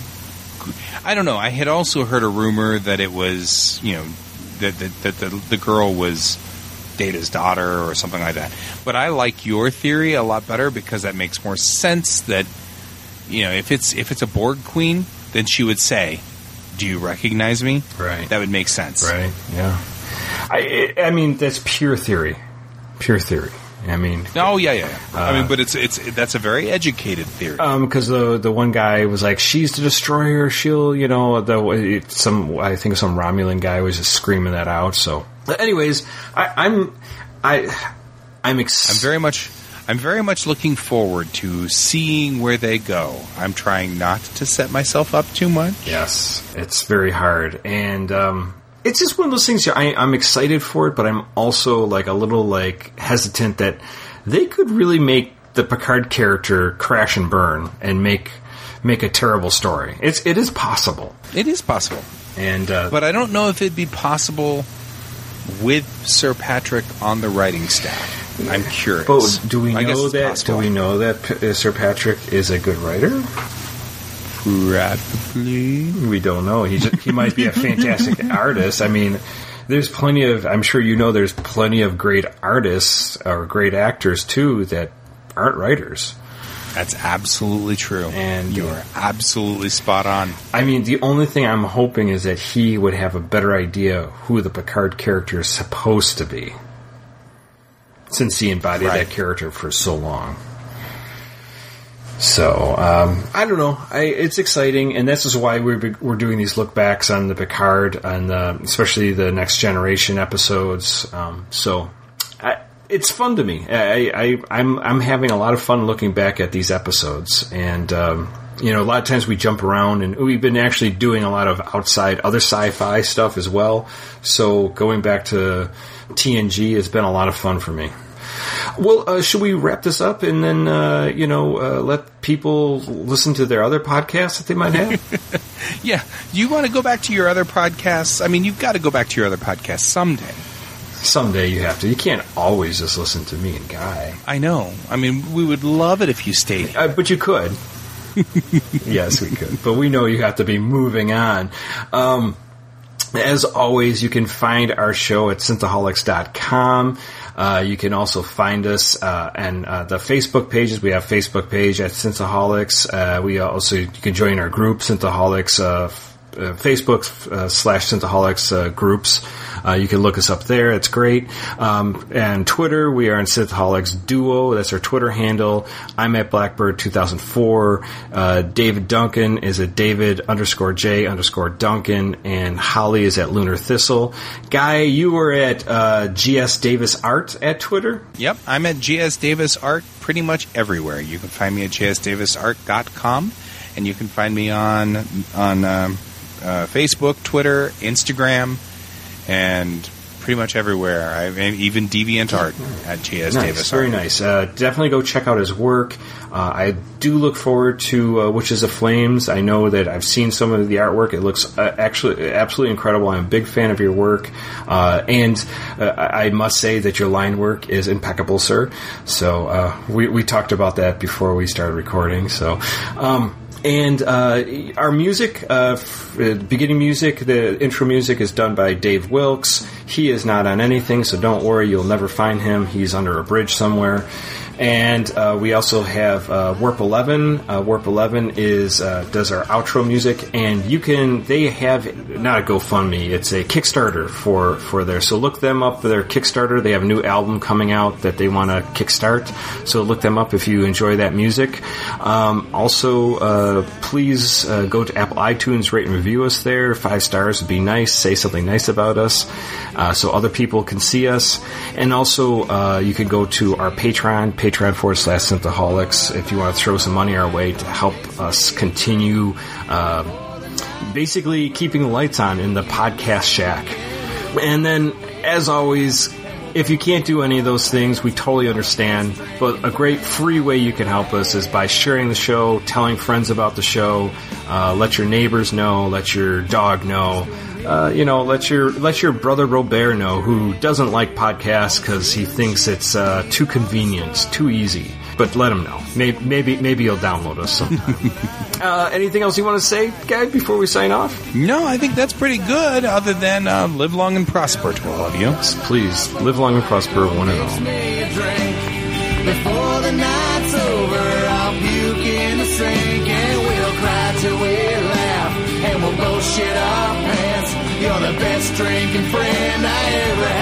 S3: I don't know. I had also heard a rumor that it was, you know, that that, that the the girl was Data's daughter or something like that. But I like your theory a lot better because that makes more sense that, you know, if it's if it's a Borg queen, then she would say, "Do you recognize me?"
S2: Right.
S3: That would make sense.
S2: Right. Yeah. I I mean, that's pure theory. Pure theory. I mean,
S3: oh yeah, yeah. yeah. Uh, I mean, but it's it's that's a very educated theory.
S2: Um, because the the one guy was like, "She's the destroyer. She'll, you know, the it, some I think some Romulan guy was just screaming that out." So, but anyways, I, I'm I I'm ex-
S3: I'm very much I'm very much looking forward to seeing where they go. I'm trying not to set myself up too much.
S2: Yes, it's very hard, and um. It's just one of those things. I, I'm excited for it, but I'm also like a little like hesitant that they could really make the Picard character crash and burn and make make a terrible story. It's it is possible.
S3: It is possible,
S2: and uh,
S3: but I don't know if it'd be possible with Sir Patrick on the writing staff. I'm curious.
S2: But do we
S3: I
S2: know that?
S3: Possible.
S2: Do we know that P- Sir Patrick is a good writer?
S3: Probably.
S2: We don't know. He's a, he might be a fantastic artist. I mean, there's plenty of, I'm sure you know, there's plenty of great artists or great actors, too, that aren't writers.
S3: That's absolutely true.
S2: And
S3: you are absolutely spot on.
S2: I mean, the only thing I'm hoping is that he would have a better idea who the Picard character is supposed to be, since he embodied right. that character for so long. So, um, I don't know. I, it's exciting, and this is why we're we're doing these look backs on the Picard, and uh, especially the Next Generation episodes. Um, so, I, it's fun to me. I, I, I'm I'm having a lot of fun looking back at these episodes, and um, you know, a lot of times we jump around, and we've been actually doing a lot of outside other sci-fi stuff as well. So, going back to T N G has been a lot of fun for me. Well, uh, should we wrap this up and then, uh, you know, uh, let people listen to their other podcasts that they might have?
S3: Yeah. You want to go back to your other podcasts? I mean, you've got to go back to your other podcasts someday.
S2: Someday you have to. You can't always just listen to me and Guy.
S3: I know. I mean, we would love it if you stayed.
S2: Uh, but you could. Yes, we could. But we know you have to be moving on. Um, as always, you can find our show at synthaholics dot com. Uh, you can also find us uh, and uh, the Facebook pages. We have a Facebook page at Synthaholics. Uh, we also you can join our group Synthaholics uh, f- uh, Facebook uh, slash Synthaholics uh, groups. Uh, you can look us up there. It's great. Um, and Twitter, we are on Synthaholics Duo. That's our Twitter handle. I'm at Blackbird two thousand four. Uh, David Duncan is at David underscore J underscore Duncan. And Holly is at Lunar Thistle. Guy, you were at uh, G S Davis Art at Twitter?
S3: Yep, I'm at G S Davis Art pretty much everywhere. You can find me at G S Davis Art dot com, and you can find me on on um, uh, Facebook, Twitter, Instagram, and pretty much everywhere. I even DeviantArt at G S
S2: Nice,
S3: Davis
S2: very
S3: Art.
S2: nice. Uh, definitely go check out his work. Uh, I do look forward to uh, Witches of Flames. I know that I've seen some of the artwork. It looks uh, actually absolutely incredible. I'm a big fan of your work. Uh, and uh, I must say that your line work is impeccable, sir. So uh, we, we talked about that before we started recording. So... Um, And uh, our music, uh, f- beginning music, the intro music is done by Dave Wilkes. He is not on anything, so don't worry, you'll never find him. He's under a bridge somewhere. And uh, we also have uh, Warp eleven. Uh, Warp eleven is uh, does our outro music, and you can. They have not a GoFundMe; it's a Kickstarter for for their. So look them up for their Kickstarter. They have a new album coming out that they want to kickstart. So look them up if you enjoy that music. Um, also, uh, please uh, go to Apple iTunes, rate and review us there. Five stars would be nice. Say something nice about us, uh, so other people can see us. And also, uh, you can go to our Patreon. Patreon Patreon forward slash Synthaholics if you want to throw some money our way to help us continue uh, basically keeping the lights on in the podcast shack. And then, as always, if you can't do any of those things, we totally understand. But a great free way you can help us is by sharing the show, telling friends about the show, uh, let your neighbors know, let your dog know. Uh, you know, let your let your brother Robert know, who doesn't like podcasts because he thinks it's uh, too convenient, too easy. But let him know. Maybe maybe, maybe he'll download us sometime. uh, anything else you want to say, Guy, before we sign off?
S3: No, I think that's pretty good, other than uh, live long and prosper to all of you.
S2: Please, live long and prosper, one and all.
S1: Before the night's over, I'll puke in the sink, and we'll cry till we laugh, and we'll both shit our pants. You're the best drinking friend I ever had.